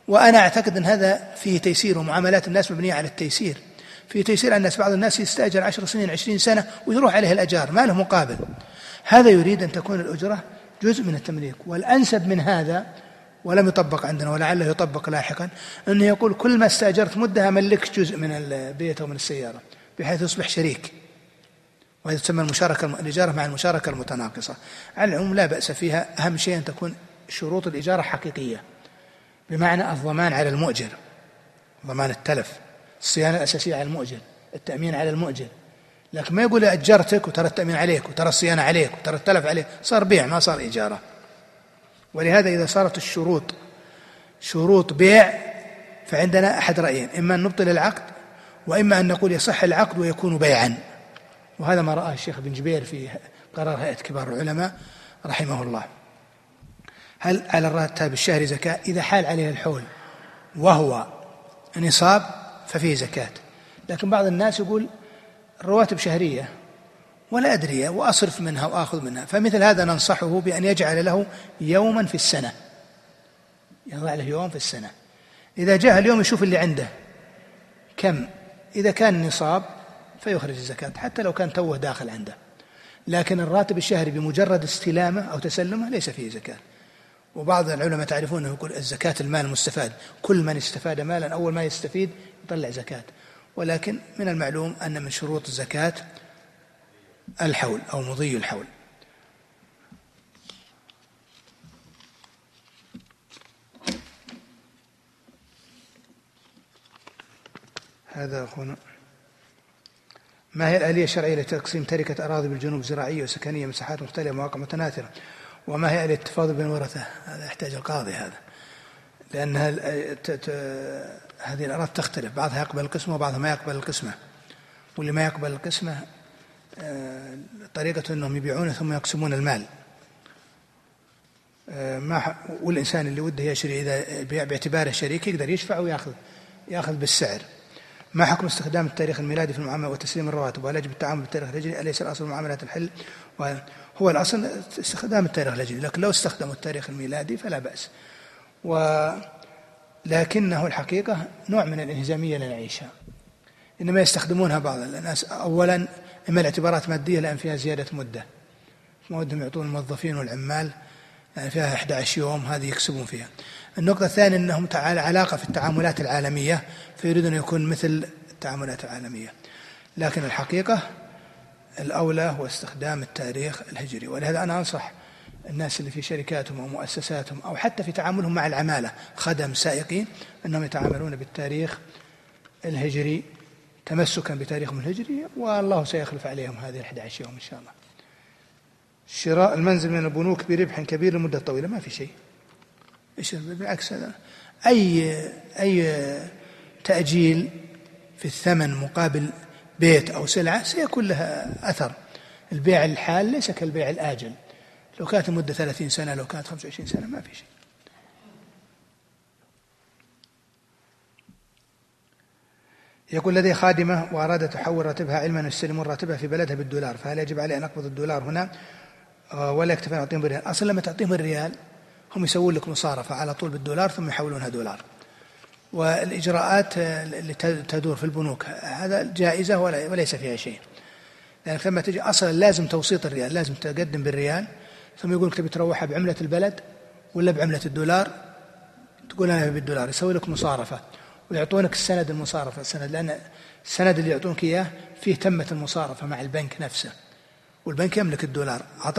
وأنا أعتقد أن هذا فيه تيسير، ومعاملات الناس مبنية على التيسير، فيه تيسير على الناس. بعض الناس يستأجر 10 سنين 20 سنة ويروح عليه الأجار ما له مقابل، هذا يريد أن تكون الأجرة جزء من التمليك. والأنسب من هذا ولم يطبق عندنا ولعله يطبق لاحقا أنه يقول كل ما استأجرت مدة أملك جزء من البيت أو من السيارة، بحيث يصبح شريك، وهذا تسمى الإجارة مع المشاركة المتناقصة. على العموم لا بأس فيها، أهم شيء أن تكون شروط الإجارة حقيقية، بمعنى الضمان على المؤجر، ضمان التلف، الصيانة الأساسية على المؤجر، التأمين على المؤجر. لكن ما يقول أجرتك وترى التأمين عليك وترى الصيانة عليك وترى التلف عليك، صار بيع ما صار إجارة. ولهذا إذا صارت الشروط شروط بيع فعندنا أحد رأيين: إما أن نبطل العقد، وإما أن نقول يصح العقد ويكون بيعا. وهذا ما رآه الشيخ بن جبير في قرار هيئة كبار العلماء رحمه الله. هل على الراتب الشهري زكاة؟ إذا حال عليه الحول وهو نصاب ففيه زكاة. لكن بعض الناس يقول الرواتب شهرية ولا أدري وأصرف منها وآخذ منها، فمثل هذا ننصحه بأن يجعل له يوما في السنة، يضع له يوم في السنة، إذا جاء اليوم يشوف اللي عنده كم، إذا كان نصاب فيخرج الزكاة حتى لو كان توه داخل عنده. لكن الراتب الشهري بمجرد استلامه أو تسلمه ليس فيه زكاة. وبعض العلماء تعرفون أنه يقول الزكاة المال المستفاد، كل من استفاد مالا أول ما يستفيد يطلع زكاة. ولكن من المعلوم أن من شروط الزكاة الحول أو مضي الحول. هذا أخونا. ما هي الآلية الشرعية لتقسيم تركة أراضي بالجنوب زراعية وسكنية مساحات مختلفة مواقع متناثرة؟ وما هي آلية التفاضل بين الورثة؟ هذا يحتاج القاضي هذا، لأن هذه الأراضي تختلف، بعضها يقبل القسمة وبعضها ما يقبل القسمة. واللي ما يقبل القسمة طريقة أنهم يبيعونه ثم يقسمون المال. والإنسان اللي وده يشتري إذا البيع باعتباره شريك يقدر يشفع ويأخذ بالسعر. ما حكم استخدام التاريخ الميلادي في المعاملة وتسليم الرواتب؟ وهل يجب التعامل بالتاريخ الهجري؟ أليس الأصل معاملات الحل؟ هو الأصل استخدام التاريخ الهجري، لكن لو استخدموا التاريخ الميلادي فلا بأس. لكنه الحقيقة نوع من الانهزامية لنعيشها، إنما يستخدمونها بعض الناس أولا إما الاعتبارات مادية لأن فيها زيادة مدة، مودهم يعطون الموظفين والعمال يعني فيها 11 يوم، هذه يكسبون فيها. النقطة الثانية أنهم علاقة في التعاملات العالمية فيريدون أن يكون مثل التعاملات العالمية. لكن الحقيقة الأولى هو استخدام التاريخ الهجري. ولهذا أنا أنصح الناس اللي في شركاتهم أو مؤسساتهم أو حتى في تعاملهم مع العمالة خدم سائقين أنهم يتعاملون بالتاريخ الهجري تمسكا بتاريخهم الهجري، والله سيخلف عليهم هذه 11 يوم إن شاء الله. شراء المنزل من البنوك بربح كبير لمدة طويلة ما في شيء، بالعكس هذا أي تأجيل في الثمن مقابل بيت أو سلعة سيكون لها أثر. البيع الحال ليس كالبيع الآجل، لو كانت المدة 30 سنة لو كانت 25 سنة ما في شيء. يقول لدي خادمة وأرادت تحول راتبها علما أن يستلمون راتبها في بلدها بالدولار، فهل يجب علي أن أقبض الدولار هنا ولا يكتفي أن أعطيهم بالريال؟ أصلا لما تعطيهم الريال هم يسوون لك مصارفة على طول بالدولار ثم يحولونها دولار، والإجراءات اللي تدور في البنوك هذا جائزة وليس فيها شيء. لأنك لما تجي أصلا لازم توسيط الريال، لازم تقدم بالريال ثم يقولك تبي تروحها بعملة البلد ولا بعملة الدولار، تقول أنا بالدولار، يسوي لك مصارفة ويعطونك السند المصارفة، السند لأن السند اللي يعطونك إياه فيه تمة المصارفة مع البنك نفسه، والبنك يملك الدولار.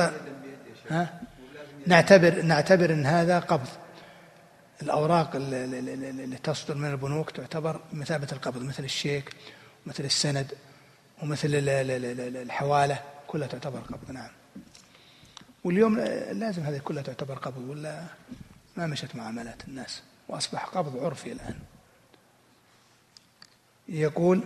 نعتبر أن هذا قبض. الأوراق اللي تصدر من البنوك تعتبر مثابة القبض، مثل الشيك ومثل السند ومثل الحوالة كلها تعتبر قبض. نعم، واليوم لازم هذه كلها تعتبر قبض، ولا ما مشت معاملات الناس وأصبح قبض عرفي الآن. يقول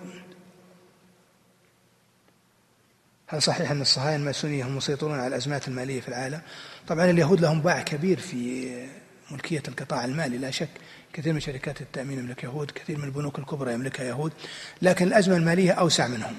هل صحيح أن الصهاينة الماسونية هم مسيطرون على الأزمات المالية في العالم؟ طبعا اليهود لهم باع كبير في ملكية القطاع المالي لا شك، كثير من شركات التأمين يملك يهود، كثير من البنوك الكبرى يملكها يهود، لكن الأزمة المالية أوسع منهم.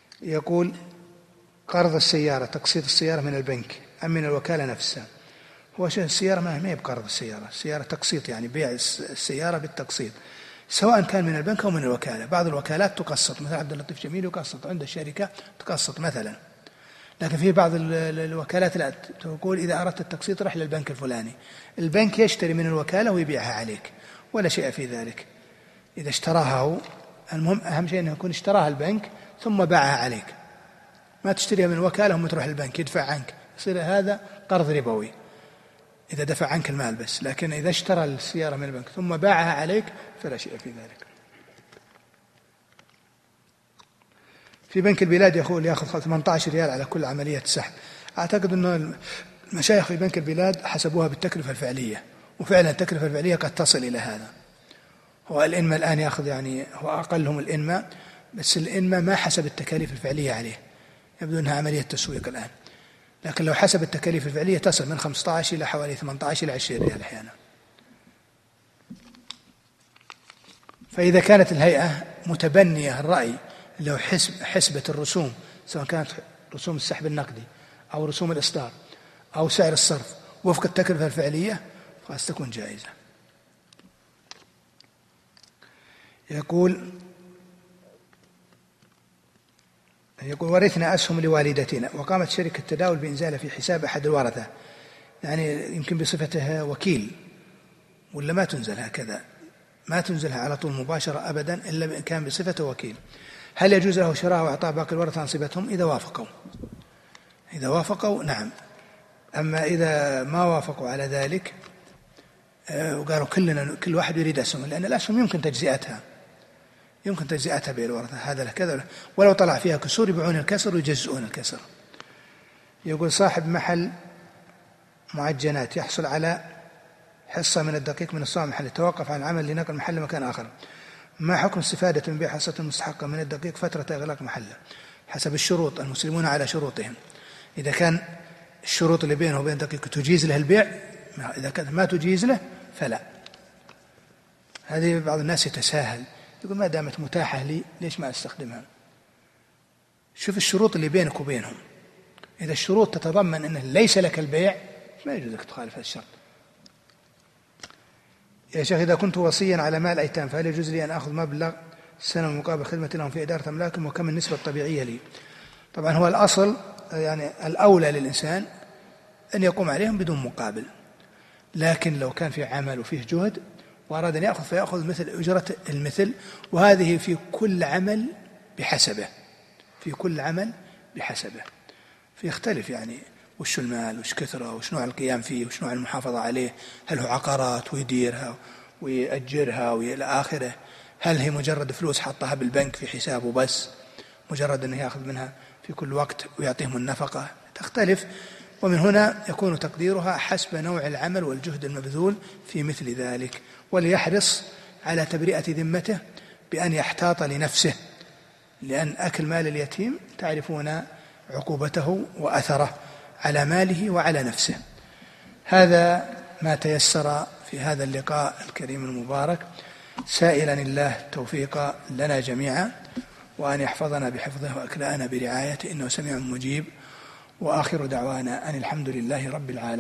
يقول قرض السيارة، تقسيط السيارة من البنك أم من الوكالة نفسها؟ هو السيارة ما هي بقرض السيارة تقسيط، يعني بيع السيارة بالتقسيط، سواء كان من البنك أو من الوكالة. بعض الوكالات تقسط، مثل عبد اللطيف جميل يقسط عند الشركة تقسط مثلا، لكن في بعض الوكالات لا، تقول إذا أردت التقسيط رح للبنك الفلاني، البنك يشتري من الوكالة ويبيعها عليك، ولا شيء في ذلك. إذا اشتراها هو، المهم أهم شيء أنه يكون اشتراها البنك ثم باعها عليك، ما تشتريها من الوكالة ثم تروح البنك يدفع عنك، يصير هذا قرض ربوي إذا دفع عنك المال بس. لكن إذا اشترى السيارة من البنك ثم باعها عليك فلا شيء في ذلك. في بنك البلاد يقول يأخذ 18 ريال على كل عملية سحب. أعتقد أن المشايخ في بنك البلاد حسبوها بالتكلفة الفعلية، وفعلا التكلفة الفعلية قد تصل إلى هذا. هو الإنماء الآن يأخذ، يعني هو أقلهم الإنماء، بس الإنماء ما حسب التكاليف الفعلية عليه، يبدو أنها عملية تسويق الآن، لكن لو حسب التكاليف الفعلية تصل من 15 إلى حوالي 18 إلى 20 ريال أحيانا. فإذا كانت الهيئة متبنية الرأي لو حسبة الرسوم، سواء كانت رسوم السحب النقدي أو رسوم الإصدار أو سعر الصرف وفق التكلفة الفعلية، فستكون جائزة. يقول ورثنا أسهم لوالدتنا، وقامت شركة التداول بإنزالها في حساب أحد الورثة، يعني يمكن بصفته وكيل، ولا ما تنزل هكذا، ما تنزلها على طول مباشرة أبدا إلا إن كان بصفته وكيل. هل يجوز له شراء وإعطاء باقي الورثة أنصبتهم؟ إذا وافقوا نعم. أما إذا ما وافقوا على ذلك وقالوا كل واحد يريد أسهم، لأن الأسهم يمكن تجزئتها بين الورثة، هذا له كذا، ولو طلع فيها كسور يبيعون الكسر ويجزئون الكسر. يقول صاحب محل معجنات يحصل على حصة من الدقيق من الصاع محل، توقف عن العمل لنقل محل لمكان آخر، ما حكم استفادة من بيع حصة المستحقة من الدقيق فترة إغلاق محله؟ حسب الشروط، المسلمون على شروطهم. إذا كان الشروط اللي بينه وبين الدقيق تجيز له البيع، إذا كانت ما تجيز له فلا. هذه بعض الناس يتساهل، يقول ما دامت متاحة لي ليش ما أستخدمها؟ شوف الشروط اللي بينك وبينهم، إذا الشروط تتضمن أنه ليس لك البيع ما يجوز لك تخالف هذا الشرط. يا شيخ إذا كنت وصيا على مال أيتام فهل يجوز لي أن أخذ مبلغ سنة مقابل خدمة لهم في إدارة أملاكهم، وكم النسبة الطبيعية لي؟ طبعا هو الأصل، يعني الأولى للإنسان أن يقوم عليهم بدون مقابل، لكن لو كان في عمل وفيه جهد وأراد أن يأخذ فيأخذ مثل أجرة المثل، وهذه في كل عمل بحسبه، فيختلف يعني وش المال وش كثره وش نوع القيام فيه وش نوع المحافظة عليه، هل هو عقارات ويديرها ويأجرها وإلى آخره، هل هي مجرد فلوس حطها بالبنك في حسابه بس مجرد أنه يأخذ منها في كل وقت ويعطيهم النفقة، تختلف. ومن هنا يكون تقديرها حسب نوع العمل والجهد المبذول في مثل ذلك، وليحرص على تبرئة ذمته بأن يحتاط لنفسه، لأن أكل مال اليتيم تعرفون عقوبته وأثره على ماله وعلى نفسه. هذا ما تيسر في هذا اللقاء الكريم المبارك، سائلا الله التوفيق لنا جميعا، وأن يحفظنا بحفظه وأكلأنا برعايته إنه سميع مجيب، وآخر دعوانا أن الحمد لله رب العالمين.